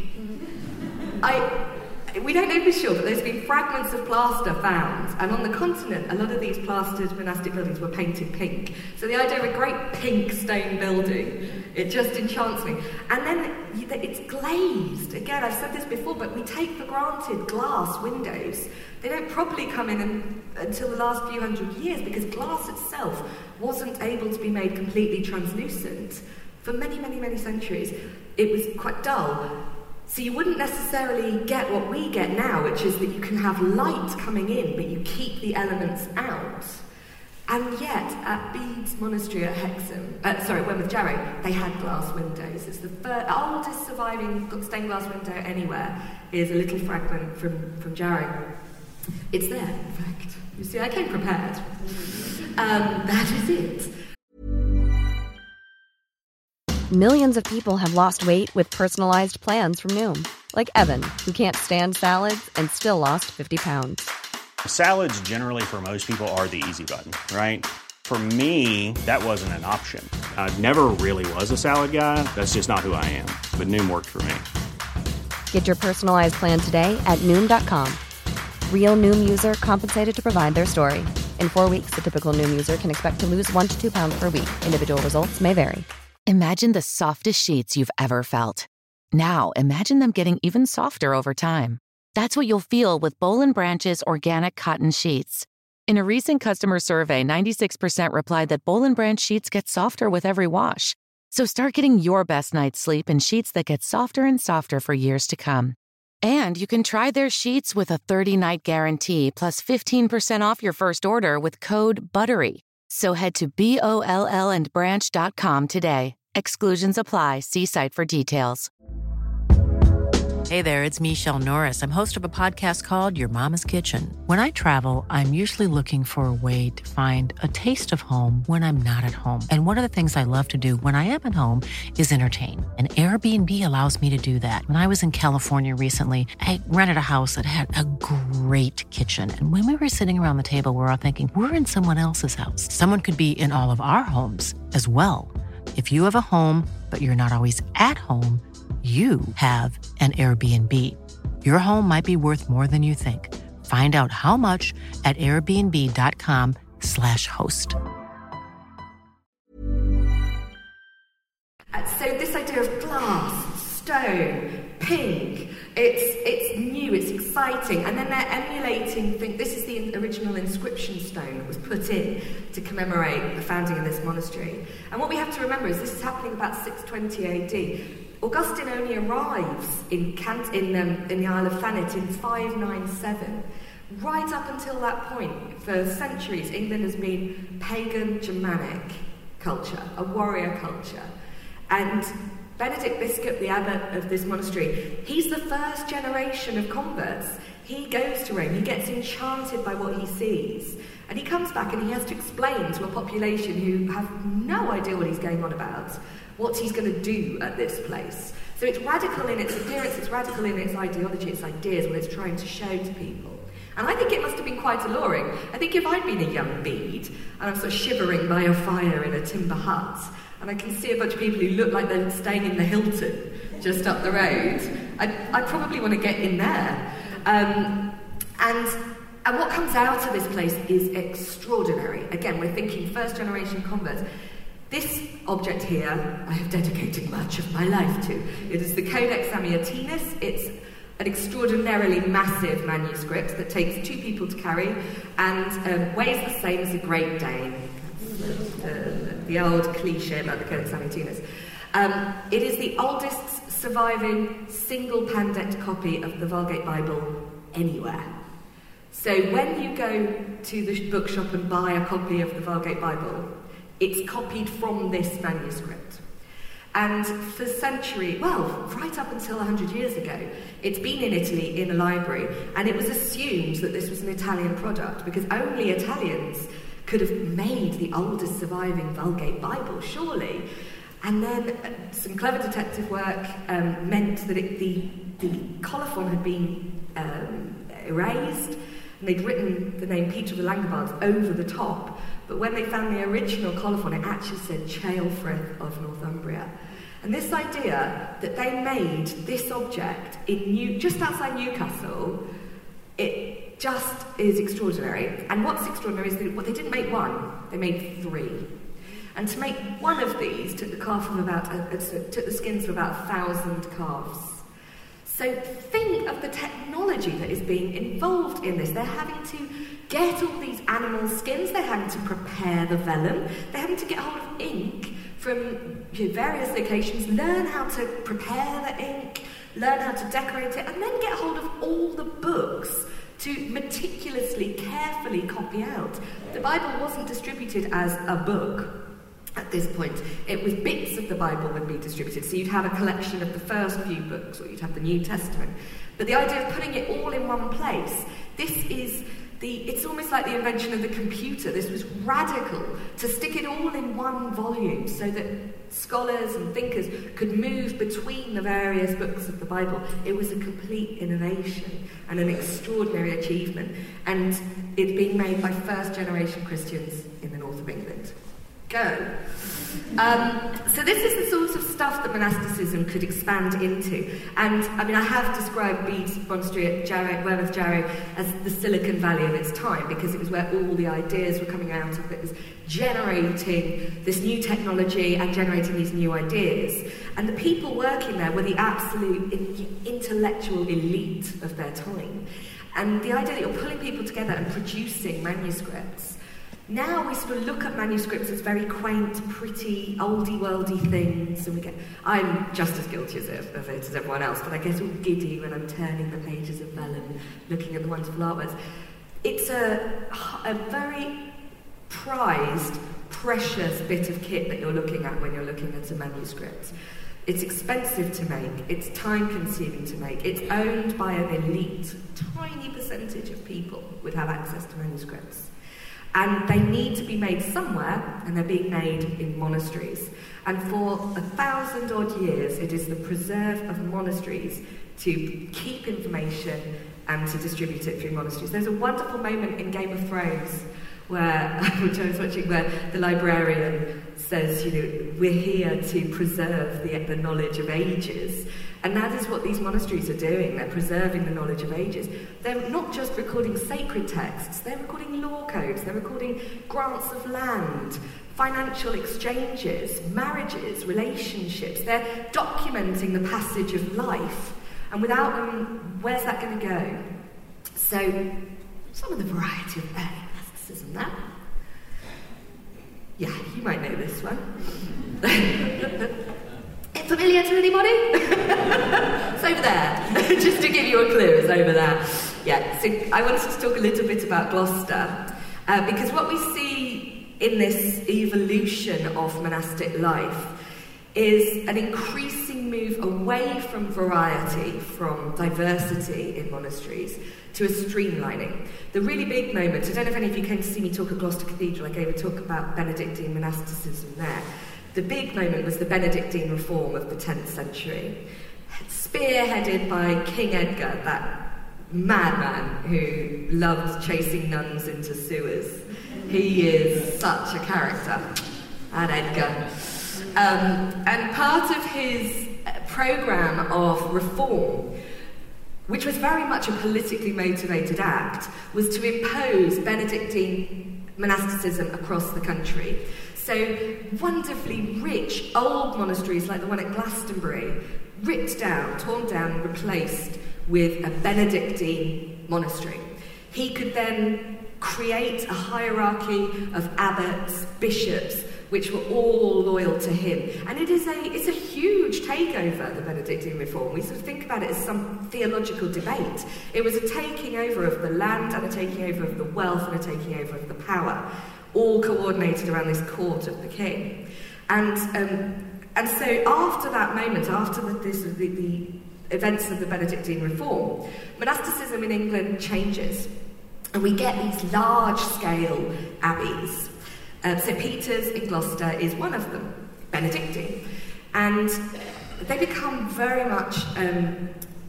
I... We don't know for sure, but there's been fragments of plaster found, and on the continent, a lot of these plastered monastic buildings were painted pink. So the idea of a great pink stone building, it just enchants me. And then it's glazed. Again, I've said this before, but we take for granted glass windows. They don't properly come in and, until the last few hundred years, because glass itself wasn't able to be made completely translucent. For many, many, many centuries, it was quite dull. So you wouldn't necessarily get what we get now, which is that you can have light coming in, but you keep the elements out. And yet, at Bede's Monastery at Hexham, uh, sorry, Wearmouth Jarrow, they had glass windows. It's the first, oldest surviving stained glass window anywhere is a little fragment from, from Jarrow. It's there, in fact. You see, I came prepared. Um, that is it. Millions of people have lost weight with personalized plans from Noom. Like Evan, who can't stand salads and still lost fifty pounds. Salads generally for most people are the easy button, right? For me, that wasn't an option. I never really was a salad guy. That's just not who I am. But Noom worked for me. Get your personalized plan today at Noom dot com. Real Noom user compensated to provide their story. In four weeks, the typical Noom user can expect to lose one to two pounds per week. Individual results may vary. Imagine the softest sheets you've ever felt. Now, imagine them getting even softer over time. That's what you'll feel with Boll and Branch's organic cotton sheets. In a recent customer survey, ninety-six percent replied that Boll and Branch sheets get softer with every wash. So start getting your best night's sleep in sheets that get softer and softer for years to come. And you can try their sheets with a thirty-night guarantee plus fifteen percent off your first order with code BUTTERY. So head to B O L L and branch dot com today. Exclusions apply. See site for details. Hey there, it's Michelle Norris. I'm host of a podcast called Your Mama's Kitchen. When I travel, I'm usually looking for a way to find a taste of home when I'm not at home. And one of the things I love to do when I am at home is entertain. And Airbnb allows me to do that. When I was in California recently, I rented a house that had a great kitchen. And when we were sitting around the table, we were all thinking, we're in someone else's house. Someone could be in all of our homes as well. If you have a home, but you're not always at home, you have an Airbnb. Your home might be worth more than you think. Find out how much at airbnb.com slash host. So this idea of glass, stone, pink. It's it's new, it's exciting, and then they're emulating. Think this is the original inscription stone that was put in to commemorate the founding of this monastery. And what we have to remember is this is happening about six twenty A D. Augustine only arrives in Cant in um, in the Isle of Thanet in five ninety-seven. Right up until that point, for centuries, England has been pagan Germanic culture, a warrior culture, and Benedict Biscop, the abbot of this monastery, he's the first generation of converts. He goes to Rome, he gets enchanted by what he sees, and he comes back and he has to explain to a population who have no idea what he's going on about, what he's going to do at this place. So it's radical in its appearance, it's radical in its ideology, its ideas, what it's trying to show to people. And I think it must have been quite alluring. I think if I'd been a young bede, and I'm sort of shivering by a fire in a timber hut, and I can see a bunch of people who look like they're staying in the Hilton just up the road, I'd, I'd probably want to get in there. Um, and, and what comes out of this place is extraordinary. Again, we're thinking first-generation converts. This object here, I have dedicated much of my life to. It is the Codex Amiatinus. It's an extraordinarily massive manuscript that takes two people to carry and um, weighs the same as a Great Dane. Uh, the old cliche about the Codex Amiatinus. Um, it is the oldest surviving single-pandect copy of the Vulgate Bible anywhere. So when you go to the bookshop and buy a copy of the Vulgate Bible, it's copied from this manuscript. And for centuries, well, right up until one hundred years ago, it's been in Italy in a library, and it was assumed that this was an Italian product because only Italians could have made the oldest surviving Vulgate Bible, surely. And then uh, some clever detective work um, meant that it, the, the colophon had been um, erased, and they'd written the name Peter of the Langobards over the top. But when they found the original colophon, it actually said Ceolfrith of Northumbria. And this idea that they made this object in New, just outside Newcastle, it just is extraordinary. And what's extraordinary is that well, they didn't make one, they made three. And to make one of these took the calf of about, uh, took the skins of about a thousand calves. So think of the technology that is being involved in this. They're having to get all these animal skins, they're having to prepare the vellum, they're having to get hold of ink from you know, various locations, learn how to prepare the ink, learn how to decorate it, and then get hold of all the books to meticulously, carefully copy out. The Bible wasn't distributed as a book at this point. It was bits of the Bible would be distributed. So you'd have a collection of the first few books, or you'd have the New Testament. But the idea of putting it all in one place, this is the, it's almost like the invention of the computer. This was radical, to stick it all in one volume so that scholars and thinkers could move between the various books of the Bible. It was a complete innovation and an extraordinary achievement. And it's being made by first-generation Christians in the north of England. Go. Um, so this is the sort of stuff that monasticism could expand into. And, I mean, I have described Bede's monastery at Jarrow, Wearmouth Jarrow as the Silicon Valley of its time, because it was where all the ideas were coming out of. It was generating this new technology and generating these new ideas. And the people working there were the absolute in- intellectual elite of their time. And the idea that you're pulling people together and producing manuscripts. Now we sort of look at manuscripts as very quaint, pretty, oldie-worldy things, and we get... I'm just as guilty as of, of it as everyone else, but I get all giddy when I'm turning the pages of vellum, looking at the wonderful artworks. It's a, a very prized, precious bit of kit that you're looking at when you're looking at a manuscript. It's expensive to make, it's time-consuming to make, it's owned by an elite, tiny percentage of people would have access to manuscripts. And they need to be made somewhere, and they're being made in monasteries. And for a thousand odd years, it is the preserve of monasteries to keep information and to distribute it through monasteries. There's a wonderful moment in Game of Thrones where, which I was watching, where the librarian says, you know, we're here to preserve the, the knowledge of ages. And that is what these monasteries are doing. They're preserving the knowledge of ages. They're not just recording sacred texts, they're recording law codes, they're recording grants of land, financial exchanges, marriages, relationships. They're documenting the passage of life And without them, where's that going to go? So, some of the variety of early monasticism there. Yeah, you might know this one. Familiar to anybody? It's over there. Just to give you a clue, it's over there. Yeah, so I wanted to talk a little bit about Gloucester, uh, because what we see in this evolution of monastic life is an increasing move away from variety, from diversity in monasteries, to a streamlining. The really big moment, I don't know if any of you came to see me talk at Gloucester Cathedral, I gave a talk about Benedictine monasticism there. The big moment was the Benedictine reform of the tenth century, spearheaded by King Edgar, that madman who loved chasing nuns into sewers. He is such a character, that Edgar. Um, and part of his programme of reform, which was very much a politically motivated act, was to impose Benedictine monasticism across the country. So wonderfully rich old monasteries like the one at Glastonbury, ripped down, torn down and replaced with a Benedictine monastery. He could then create a hierarchy of abbots, bishops, which were all loyal to him. And it is a it's a huge takeover, the Benedictine reform. We sort of think about it as some theological debate. It was a taking over of the land and a taking over of the wealth and a taking over of the power, all coordinated around this court of the king. And um, and so after that moment, after the, this, the, the events of the Benedictine reform, monasticism in England changes. And we get these large-scale abbeys. Uh, Saint Peter's in Gloucester is one of them, Benedictine. And they become very much um,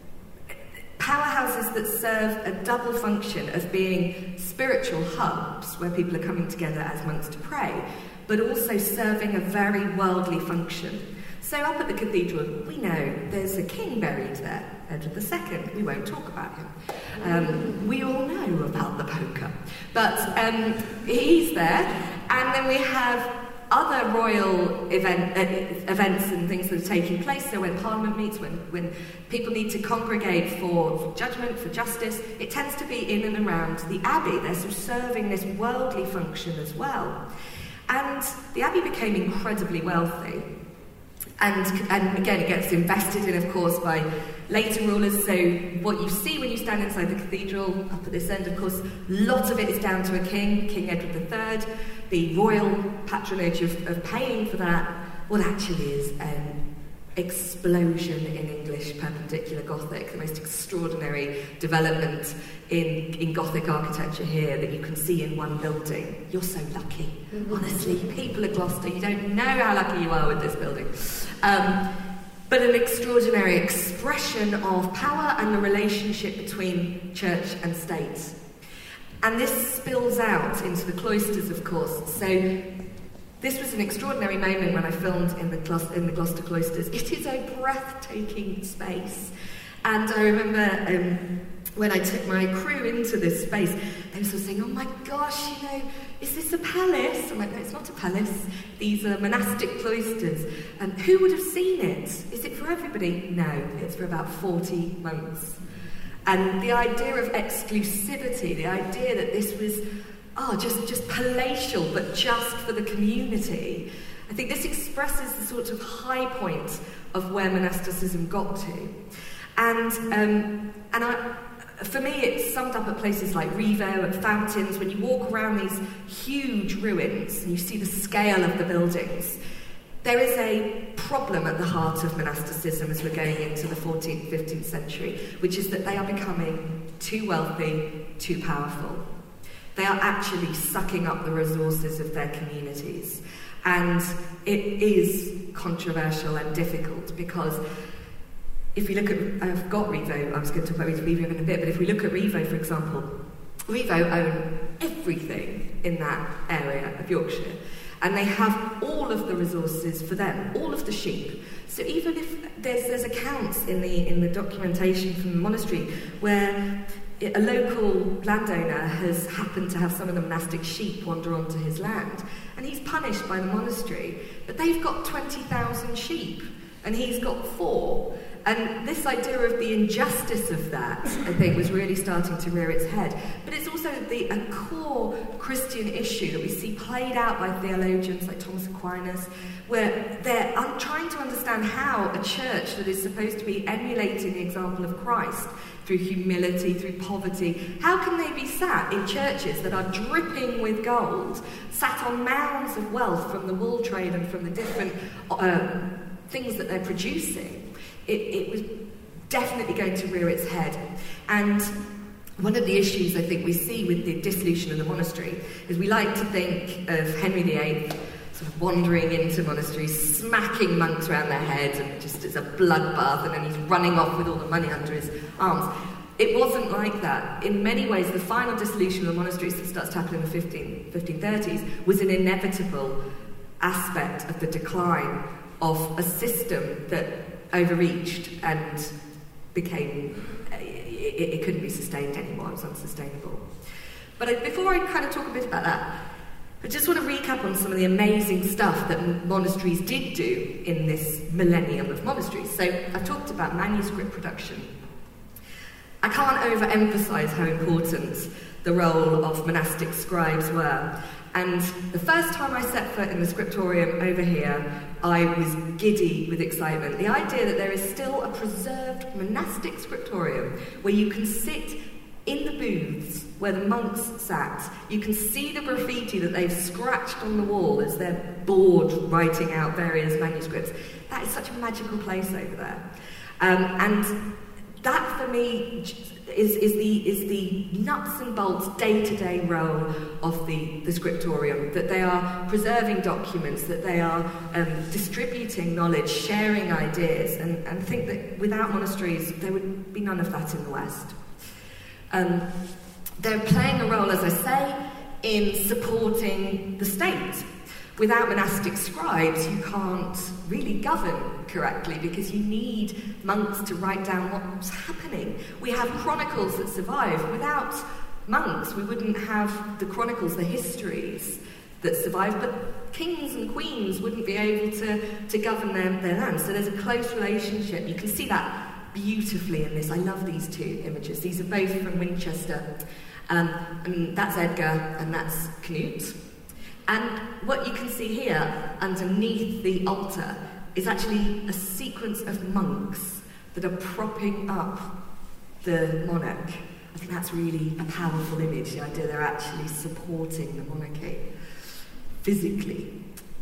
powerhouses that serve a double function of being spiritual hubs where people are coming together as monks to pray, but also serving a very worldly function. So up at the cathedral, we know there's a king buried there, Edward the Second. We won't talk about him. Um, we all know about the poker. But um, he's there, and then we have other royal event, uh, events and things that are taking place. So when Parliament meets, when, when people need to congregate for, for judgment, for justice, it tends to be in and around the abbey. They're sort of serving this worldly function as well. And the abbey became incredibly wealthy. And, and again, it gets invested in, of course, by later rulers. So what you see when you stand inside the cathedral, up at this end, of course, lots of it is down to a king, King Edward the Third. The royal patronage of, of paying for that, what actually is an explosion in English Perpendicular Gothic, the most extraordinary development in, in Gothic architecture here that you can see in one building. You're so lucky. Honestly, people of Gloucester, you don't know how lucky you are with this building. Um, but an extraordinary expression of power and the relationship between church and state. And this spills out into the cloisters, of course. So this was an extraordinary moment when I filmed in the, Glo- in the Gloucester cloisters. It is a breathtaking space. And I remember um, when I took my crew into this space, they were sort of saying, oh my gosh, you know, is this a palace? I'm like, no, it's not a palace. These are monastic cloisters. And who would have seen it? Is it for everybody? No, it's for about forty monks. And the idea of exclusivity, the idea that this was, oh, just, just palatial, but just for the community, I think this expresses the sort of high point of where monasticism got to. And um, and I, for me, it's summed up at places like Rievaulx, at Fountains. When you walk around these huge ruins and you see the scale of the buildings, there is a problem at the heart of monasticism as we're going into the fourteenth, fifteenth century, which is that they are becoming too wealthy, too powerful. They are actually sucking up the resources of their communities. And it is controversial and difficult because if we look at, I've got Rievaulx, I was going to talk about Rievaulx in a bit, but if we look at Rievaulx, for example, Rievaulx own everything in that area of Yorkshire. And they have all of the resources for them, all of the sheep. So even if there's, there's accounts in the in the documentation from the monastery where a local landowner has happened to have some of the monastic sheep wander onto his land, and he's punished by the monastery, but they've got twenty thousand sheep. and he's got four. And this idea of the injustice of that, I think, was really starting to rear its head. But it's also the, a core Christian issue that we see played out by theologians like Thomas Aquinas, where they're un- trying to understand how a church that is supposed to be emulating the example of Christ through humility, through poverty, how can they be sat in churches that are dripping with gold, sat on mounds of wealth from the wool trade and from the different uh, things that they're producing? It, it was definitely going to rear its head. And one of the issues I think we see with the dissolution of the monastery is we like to think of Henry the Eighth sort of wandering into monasteries, smacking monks around their heads, and just it's a bloodbath, and then he's running off with all the money under his arms. It wasn't like that. In many ways, the final dissolution of the monasteries that starts to happen in the fifteen thirties was an inevitable aspect of the decline of a system that overreached and became, it, it couldn't be sustained anymore, it was unsustainable. But I, before I kind of talk a bit about that, I just want to recap on some of the amazing stuff that monasteries did do in this millennium of monasteries. So I've talked about manuscript production. I can't overemphasize how important the role of monastic scribes were. And the first time I set foot in the scriptorium over here, I was giddy with excitement. The idea that there is still a preserved monastic scriptorium where you can sit in the booths where the monks sat. You can see the graffiti that they've scratched on the wall as they're bored writing out various manuscripts. That is such a magical place over there. Um, and that, for me, is, is, the, is the nuts and bolts day-to-day role of the, the scriptorium, that they are preserving documents, that they are um, distributing knowledge, sharing ideas, and, and I think that without monasteries, there would be none of that in the West. Um, they're playing a role, as I say, in supporting the state. Without monastic scribes, you can't really govern correctly because you need monks to write down what's happening. We have chronicles that survive. Without monks, we wouldn't have the chronicles, the histories that survive, but kings and queens wouldn't be able to, to govern their, their land. So there's a close relationship. You can see that beautifully in this. I love these two images. These are both from Winchester. Um, and that's Edgar and that's Canute. And what you can see here, underneath the altar, is actually a sequence of monks that are propping up the monarch. I think that's really a powerful image, the idea they're actually supporting the monarchy physically.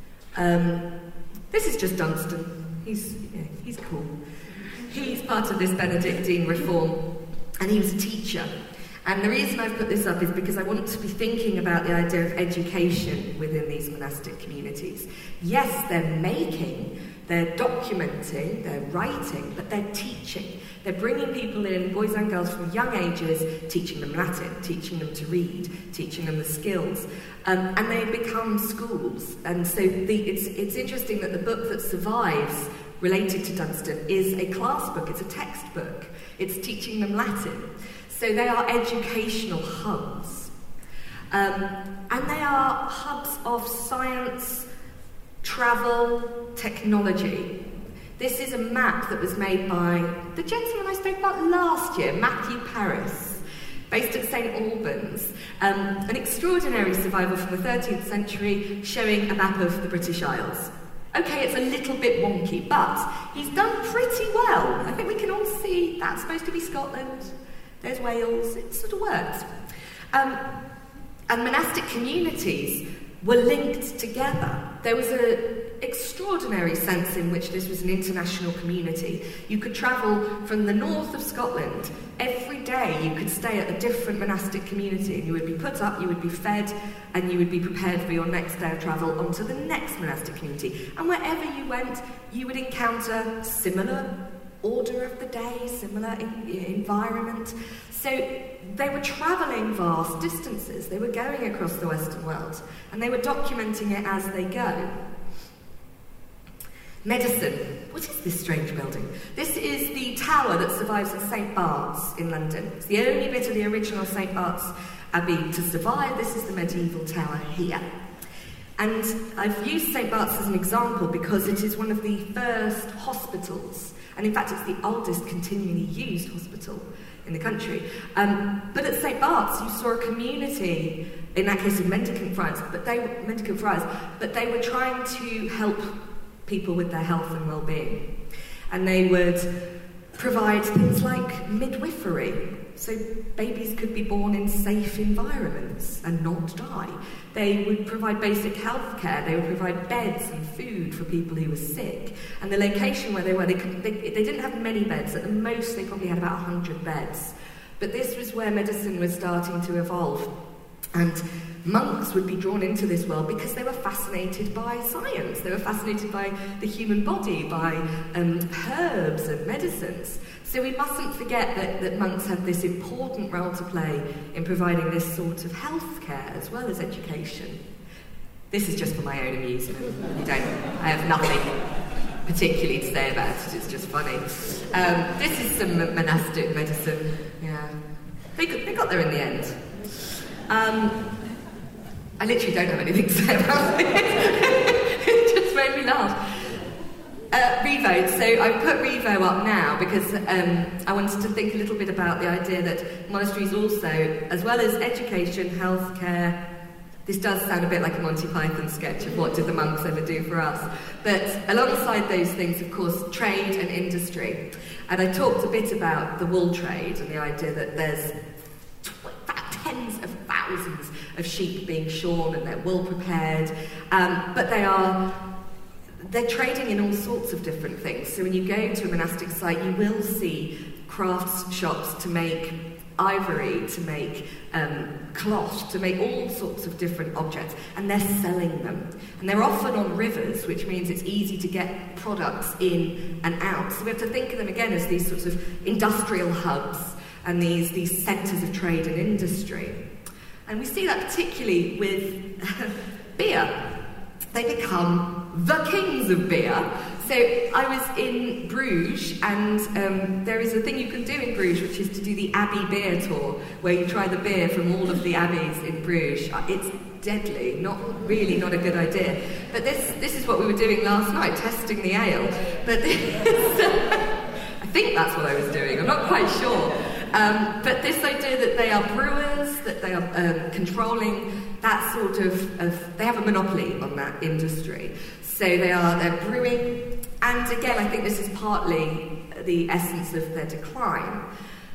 Um, this is just Dunstan. He's, yeah, he's cool. He's part of this Benedictine reform, and he was a teacher. And the reason I've put this up is because I want to be thinking about the idea of education within these monastic communities. Yes, they're making, they're documenting, they're writing, but they're teaching. They're bringing people in, boys and girls from young ages, teaching them Latin, teaching them to read, teaching them the skills. Um, and they become schools. And so the, it's, it's interesting that the book that survives related to Dunstan is a class book, it's a textbook. It's teaching them Latin. So they are educational hubs. Um, and they are hubs of science, travel, technology. This is a map that was made by the gentleman I spoke about last year, Matthew Paris, based at Saint Albans. Um, an extraordinary survival from the thirteenth century showing a map of the British Isles. Okay, it's a little bit wonky, but he's done pretty well. I think we can all see that's supposed to be Scotland. There's Wales, it sort of worked. Um, and monastic communities were linked together. There was an extraordinary sense in which this was an international community. You could travel from the north of Scotland. Every day you could stay at a different monastic community, and you would be put up, you would be fed, and you would be prepared for your next day of travel onto the next monastic community. And wherever you went, you would encounter similar order of the day, similar in, environment. So they were travelling vast distances. They were going across the Western world, and they were documenting it as they go. Medicine. What is this strange building? This is the tower that survives at Saint Bart's in London. It's the only bit of the original Saint Bart's Abbey to survive. This is the medieval tower here. And I've used Saint Bart's as an example because it is one of the first hospitals, and in fact it's the oldest continually used hospital in the country. Um, but at Saint Bart's you saw a community, in that case of mendicant friars, but they were mendicant friars, but they were trying to help people with their health and well-being. And they would provide things like midwifery, so babies could be born in safe environments and not die. They would provide basic health care. They would provide beds and food for people who were sick. And the location where they were, they, could, they, they didn't have many beds. At the most, they probably had about one hundred beds. But this was where medicine was starting to evolve. And monks would be drawn into this world because they were fascinated by science. They were fascinated by the human body, by um, herbs and medicines. So we mustn't forget that, that monks have this important role to play in providing this sort of health care as well as education. This is just for my own amusement. You don't, I have nothing particularly to say about it, it's just funny. Um, this is some monastic medicine, yeah. They got, they got there in the end. Um, I literally don't have anything to say about it. It just made me laugh. Uh, Revo, so I put Revo up now because um, I wanted to think a little bit about the idea that monasteries also, as well as education, healthcare, this does sound a bit like a Monty Python sketch of what did the monks ever do for us, but alongside those things, of course, trade and industry. And I talked a bit about the wool trade and the idea that there's tens of thousands of sheep being shorn and they're wool prepared, um, but they are they're trading in all sorts of different things. So when you go to a monastic site, you will see crafts shops to make ivory, to make um, cloth, to make all sorts of different objects, and they're selling them. And they're often on rivers, which means it's easy to get products in and out. So we have to think of them again as these sorts of industrial hubs and these, these centres of trade and industry. And we see that particularly with beer. They become the kings of beer. So I was in Bruges, and um, there is a thing you can do in Bruges, which is to do the Abbey beer tour, where you try the beer from all of the abbeys in Bruges. It's deadly, not really not a good idea. But this this is what we were doing last night, testing the ale. But this, I think that's what I was doing, I'm not quite sure. Um, but this idea that they are brewers, that they are um, controlling that sort of, of, they have a monopoly on that industry. So they are, they're brewing, and again, I think this is partly the essence of their decline.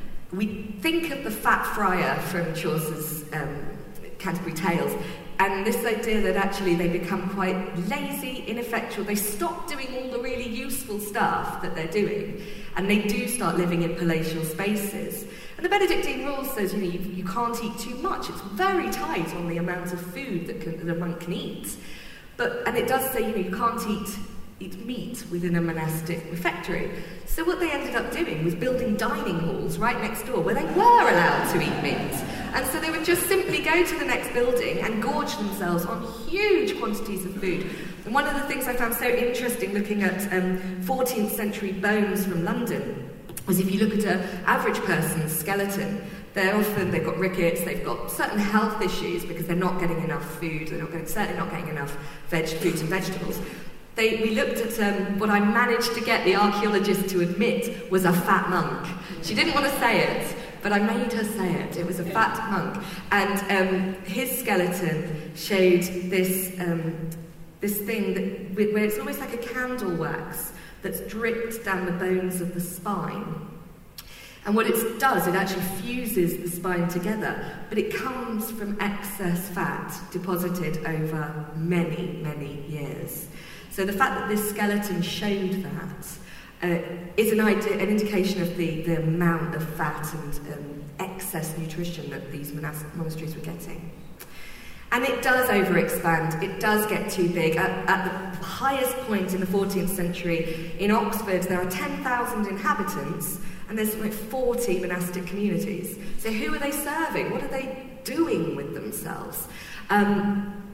We think of the fat friar from Chaucer's um, Canterbury Tales, and this idea that actually they become quite lazy, ineffectual, they stop doing all the really useful stuff that they're doing, and they do start living in palatial spaces. And the Benedictine rule says, you know, you, you can't eat too much. It's very tight on the amount of food that, can, that a monk can eat. But, and it does say, you know, you can't eat, eat meat within a monastic refectory. So what they ended up doing was building dining halls right next door where they were allowed to eat meat. And so they would just simply go to the next building and gorge themselves on huge quantities of food. And one of the things I found so interesting looking at um, fourteenth century bones from London was if you look at an average person's skeleton, they're often, they've got rickets, they've got certain health issues because they're not getting enough food, they're not getting, certainly not getting enough veg, fruits and vegetables. They, we looked at um, what I managed to get the archaeologist to admit was a fat monk. She didn't want to say it, but I made her say it. It was a fat monk. And um, his skeleton showed this, um, this thing that, where it's almost like a candle wax that's dripped down the bones of the spine. And what it does, it actually fuses the spine together, but it comes from excess fat deposited over many, many years. So the fact that this skeleton showed that uh, is an, idea, an indication of the, the amount of fat and um, excess nutrition that these monastic monasteries were getting. And it does overexpand, it does get too big. At, at the highest point in the fourteenth century, in Oxford, there are ten thousand inhabitants, and there's like forty monastic communities. So who are they serving? What are they doing with themselves? Um,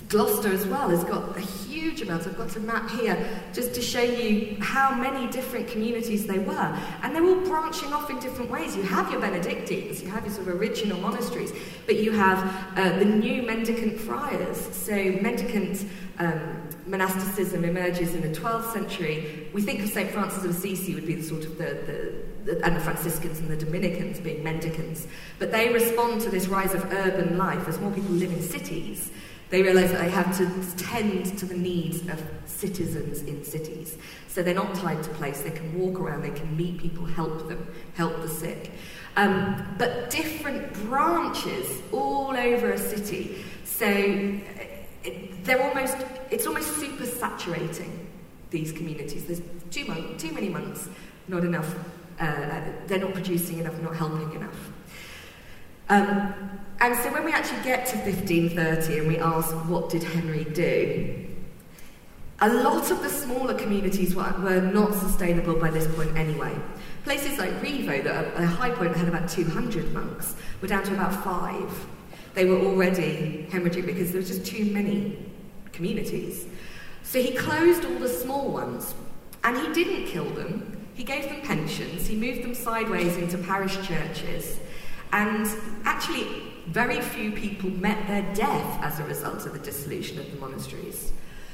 Gloucester as well has got a huge amount. I've got a map here just to show you how many different communities they were. And they're all branching off in different ways. You have your Benedictines, you have your sort of original monasteries, but you have uh, the new mendicant friars. So mendicant um, monasticism emerges in the twelfth century. We think of Saint Francis of Assisi would be the sort of the, the, the and the Franciscans and the Dominicans being mendicants. But they respond to this rise of urban life as more people live in cities. They realise that they have to tend to the needs of citizens in cities. So they're not tied to place, they can walk around, they can meet people, help them, help the sick. Um, but different branches all over a city. So it, they're almost, it's almost super saturating, these communities. There's too, mon- too many monks, not enough, uh, they're not producing enough, not helping enough. Um, and so when we actually get to fifteen thirty and we ask, what did Henry do? A lot of the smaller communities were, were not sustainable by this point anyway. Places like Rievaulx, that at a high point had about two hundred monks, were down to about five. They were already hemorrhaging because there was just too many communities. So he closed all the small ones, and he didn't kill them. He gave them pensions, he moved them sideways into parish churches, and actually very few people met their death as a result of the dissolution of the monasteries.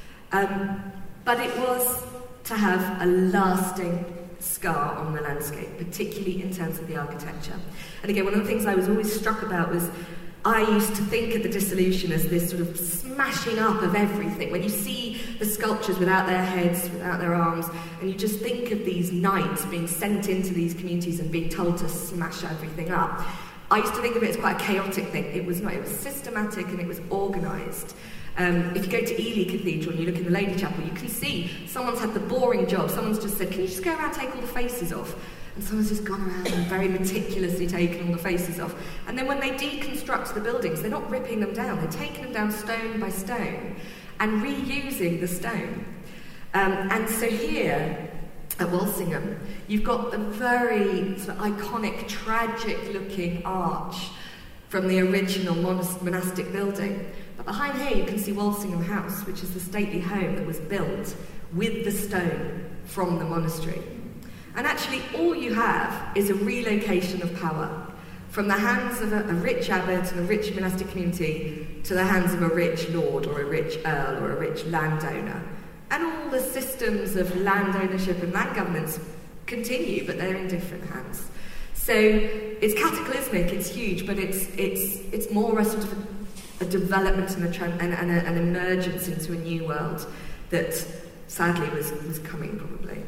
Um, but it was to have a lasting scar on the landscape, particularly in terms of the architecture. And again, one of the things I was always struck about was I used to think of the dissolution as this sort of smashing up of everything. When you see the sculptures without their heads, without their arms, and you just think of these knights being sent into these communities and being told to smash everything up, I used to think of it as quite a chaotic thing. It was not. It was systematic and it was organised. Um, if you go to Ely Cathedral and you look in the Lady Chapel, you can see someone's had the boring job. Someone's just said, can you just go around and take all the faces off? And someone's just gone around and very meticulously taken all the faces off. And then when they deconstruct the buildings, they're not ripping them down. They're taking them down stone by stone and reusing the stone. Um, and so here at Walsingham, you've got the very sort of iconic, tragic-looking arch from the original monas- monastic building. But behind here you can see Walsingham House, which is the stately home that was built with the stone from the monastery. And actually all you have is a relocation of power from the hands of a, a rich abbot and a rich monastic community to the hands of a rich lord or a rich earl or a rich landowner. And all the systems of land ownership and land governance continue, but they're in different hands. So it's cataclysmic, it's huge, but it's it's it's more a sort of a, a development and, a, and, and a, an emergence into a new world that sadly was, was coming probably.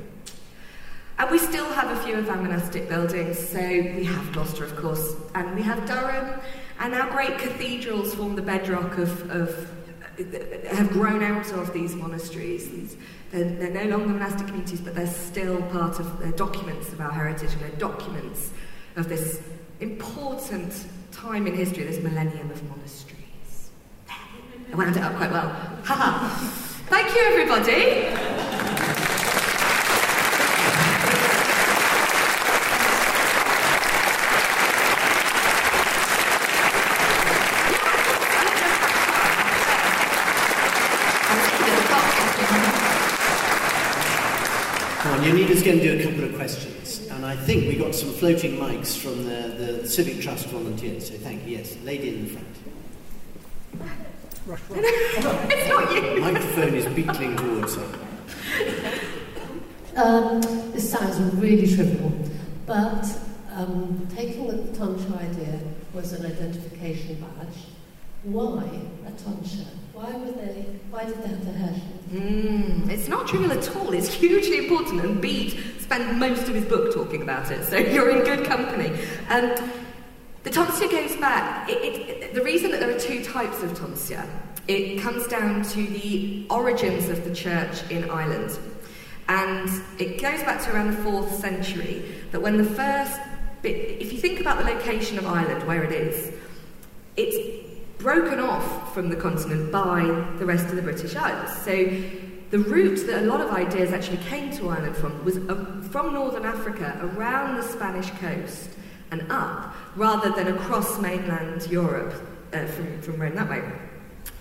And we still have a few of our monastic buildings, so we have Gloucester, of course, and we have Durham, and our great cathedrals form the bedrock of, of have grown out of these monasteries. These, they're, they're no longer monastic communities, but they're still part of, they're documents of our heritage, and they're documents of this important time in history, this millennium of monasteries. I wound it up quite well. Haha. Thank you, everybody. Janina's going to do a couple of questions, and I think we got some floating mics from the, the Civic Trust volunteers, so thank you. Yes, lady in the front. Rush, rush. It's not you. The microphone is beetling towards her. Um, this sounds really trivial, but um, taking that the tonsure idea was an identification badge, why a tonsure? Why were they? Why did they have the hair? Mm, it's not trivial at all. It's hugely important, and Bede spent most of his book talking about it. So you're in good company. Um, the tonsure goes back. It, it, it, the reason that there are two types of tonsure, it comes down to the origins of the church in Ireland, and it goes back to around the fourth century. That when the first bit, if you think about the location of Ireland, where it is, it's broken off from the continent by the rest of the British Isles. So the route that a lot of ideas actually came to Ireland from was uh, from northern Africa, around the Spanish coast and up, rather than across mainland Europe uh, from, from Rome that way.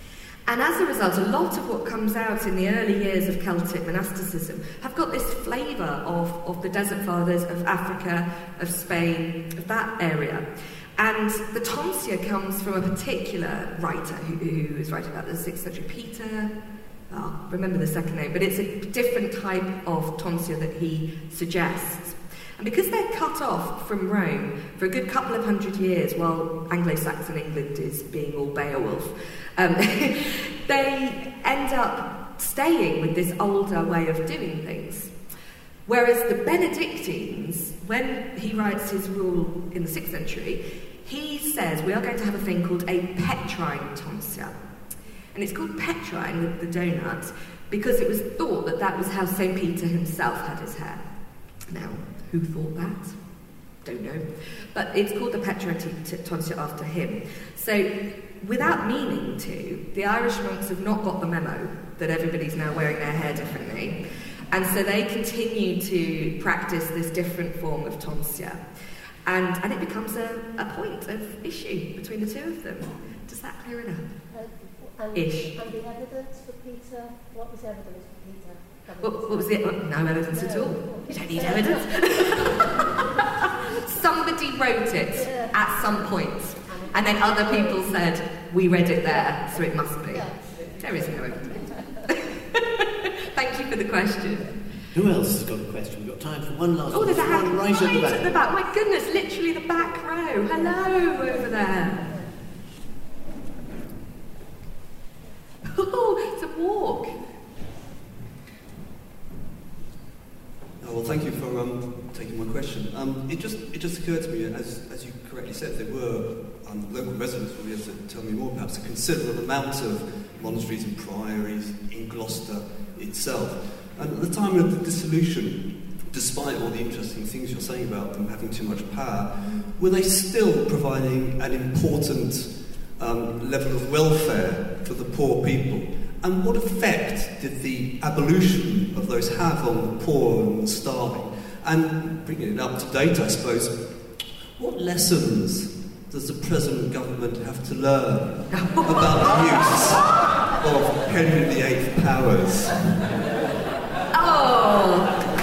And as a result, a lot of what comes out in the early years of Celtic monasticism have got this flavour of, of the Desert Fathers, of Africa, of Spain, of that area. And the tonsure comes from a particular writer who, who is writing about the sixth century, Peter, oh, remember the second name, but it's a different type of tonsure that he suggests. And because they're cut off from Rome for a good couple of hundred years while Anglo-Saxon England is being all Beowulf, um, they end up staying with this older way of doing things. Whereas the Benedictines, when he writes his rule in the sixth century, he says we are going to have a thing called a Petrine tonsure. And it's called Petrine, the, the donut, because it was thought that that was how Saint Peter himself had his hair. Now, who thought that? Don't know. But it's called the Petrine t- t- tonsure after him. So, without meaning to, the Irish monks have not got the memo that everybody's now wearing their hair differently. And so they continue to practice this different form of tonsure. And, and it becomes a, a point of issue between the two of them. Does that clear it up? Uh, and, Ish. And the evidence for Peter? What was the evidence for Peter? What, what was it? Oh, no evidence no. at all. You don't need evidence. Somebody wrote it yeah. at some point, and then other people said, we read it there, so it must be. Yeah. There is no evidence. Thank you for the question. Who else has got a question? We've got time for one last oh, one. Oh, there's a hand right, right at the back. at the back. My goodness, literally the back row. Hello, over there. Oh, it's a walk. Oh, well, thank you for um, taking my question. Um, it just it just occurred to me, as as you correctly said, there were um, local residents will be able to tell me more, perhaps a considerable amount of monasteries and priories in Gloucester itself. And at the time of the dissolution, despite all the interesting things you're saying about them having too much power, were they still providing an important um, level of welfare for the poor people? And what effect did the abolition of those have on the poor and the starving? And bringing it up to date, I suppose, what lessons does the present government have to learn about the use of Henry the Eighth powers? Oh!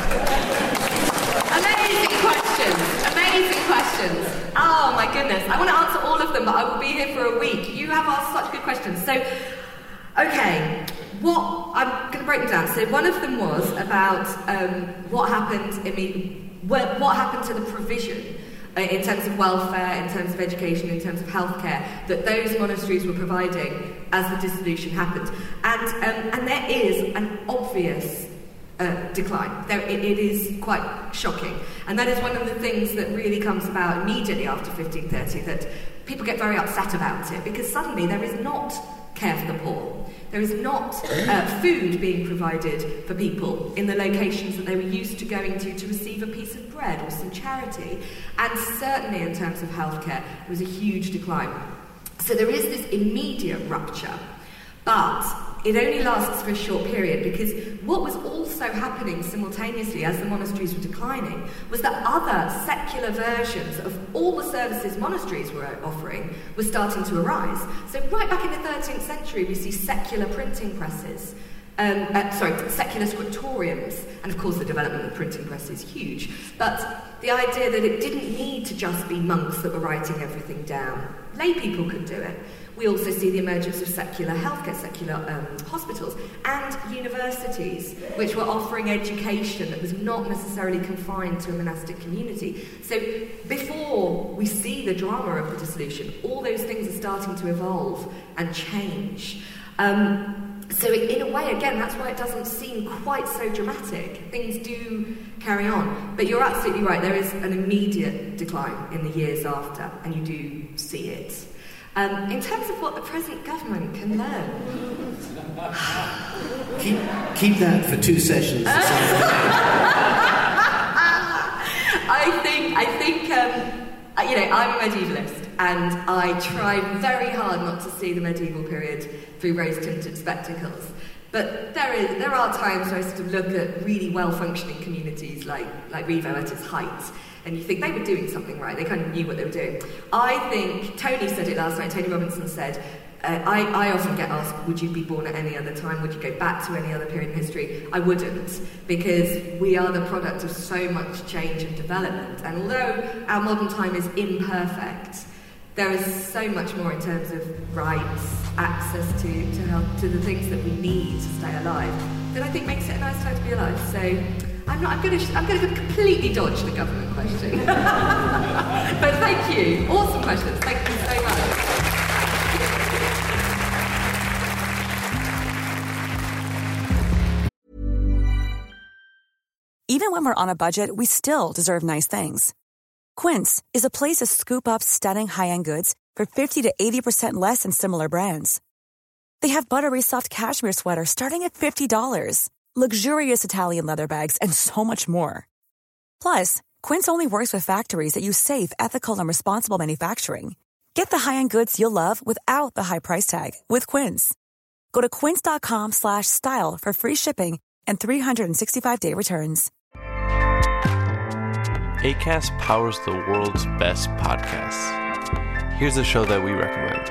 Amazing questions! Amazing questions! Oh my goodness, I want to answer all of them, but I will be here for a week. You have asked such good questions. So, okay, what I'm going to break them down. So one of them was about um, what happened. I mean, what, what happened to the provision uh, in terms of welfare, in terms of education, in terms of healthcare that those monasteries were providing as the dissolution happened. And um, and there is an obvious uh, decline. There, it, it is quite shocking, and that is one of the things that really comes about immediately after fifteen thirty. That people get very upset about it because suddenly there is not care for the poor. There is not uh, food being provided for people in the locations that they were used to going to to receive a piece of bread or some charity. And certainly in terms of healthcare, there was a huge decline. So there is this immediate rupture, but it only lasts for a short period because what was also happening simultaneously as the monasteries were declining was that other secular versions of all the services monasteries were offering were starting to arise. So right back in the thirteenth century we see secular printing presses, um, uh, sorry, secular scriptoriums, and of course the development of the printing press is huge, but the idea that it didn't need to just be monks that were writing everything down. Lay people could do it. We also see the emergence of secular healthcare, secular um, hospitals, and universities, which were offering education that was not necessarily confined to a monastic community. So before we see the drama of the dissolution, all those things are starting to evolve and change. Um, so in a way, again, that's why it doesn't seem quite so dramatic. Things do carry on. But you're absolutely right, there is an immediate decline in the years after, and you do see it. Um, in terms of what the present government can learn. keep, keep that for two sessions. I think, I think, um, you know, I'm a medievalist, and I try very hard not to see the medieval period through rose-tinted spectacles. But there is, there are times where I sort of look at really well-functioning communities like, like Revo at its height, and you think they were doing something right, they kind of knew what they were doing. I think, Tony said it last night, Tony Robinson said, Uh, I, I often get asked, would you be born at any other time? Would you go back to any other period in history? I wouldn't, because we are the product of so much change and development. And although our modern time is imperfect, there is so much more in terms of rights, access to, to health, to the things that we need to stay alive, that I think makes it a nice time to be alive. So I'm not. I'm going to. I'm going to completely dodge the government question. But thank you. Awesome questions. Thank you so much. Even when we're on a budget, we still deserve nice things. Quince is a place to scoop up stunning high-end goods for fifty to eighty percent less than similar brands. They have buttery soft cashmere sweaters starting at fifty dollars, luxurious Italian leather bags, and so much more. Plus, Quince only works with factories that use safe, ethical, and responsible manufacturing. Get the high-end goods you'll love without the high price tag with Quince. Go to quince.com slash style for free shipping and three sixty-five day returns. Acast powers the world's best podcasts. Here's a show that we recommend.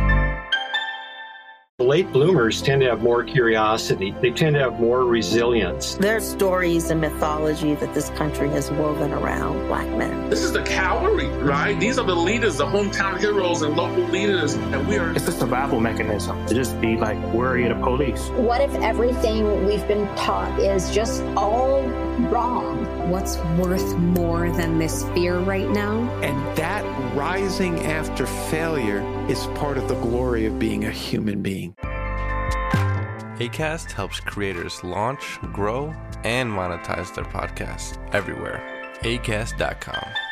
Late bloomers tend to have more curiosity. They tend to have more resilience. There's stories and mythology that this country has woven around Black men. This is the cavalry, right? These are the leaders, the hometown heroes and local leaders. And we are... It's a survival mechanism to just be like worry of the police. What if everything we've been taught is just all wrong? What's worth more than this fear right now? And that rising after failure is part of the glory of being a human being. Acast helps creators launch, grow, and monetize their podcasts everywhere. Acast dot com.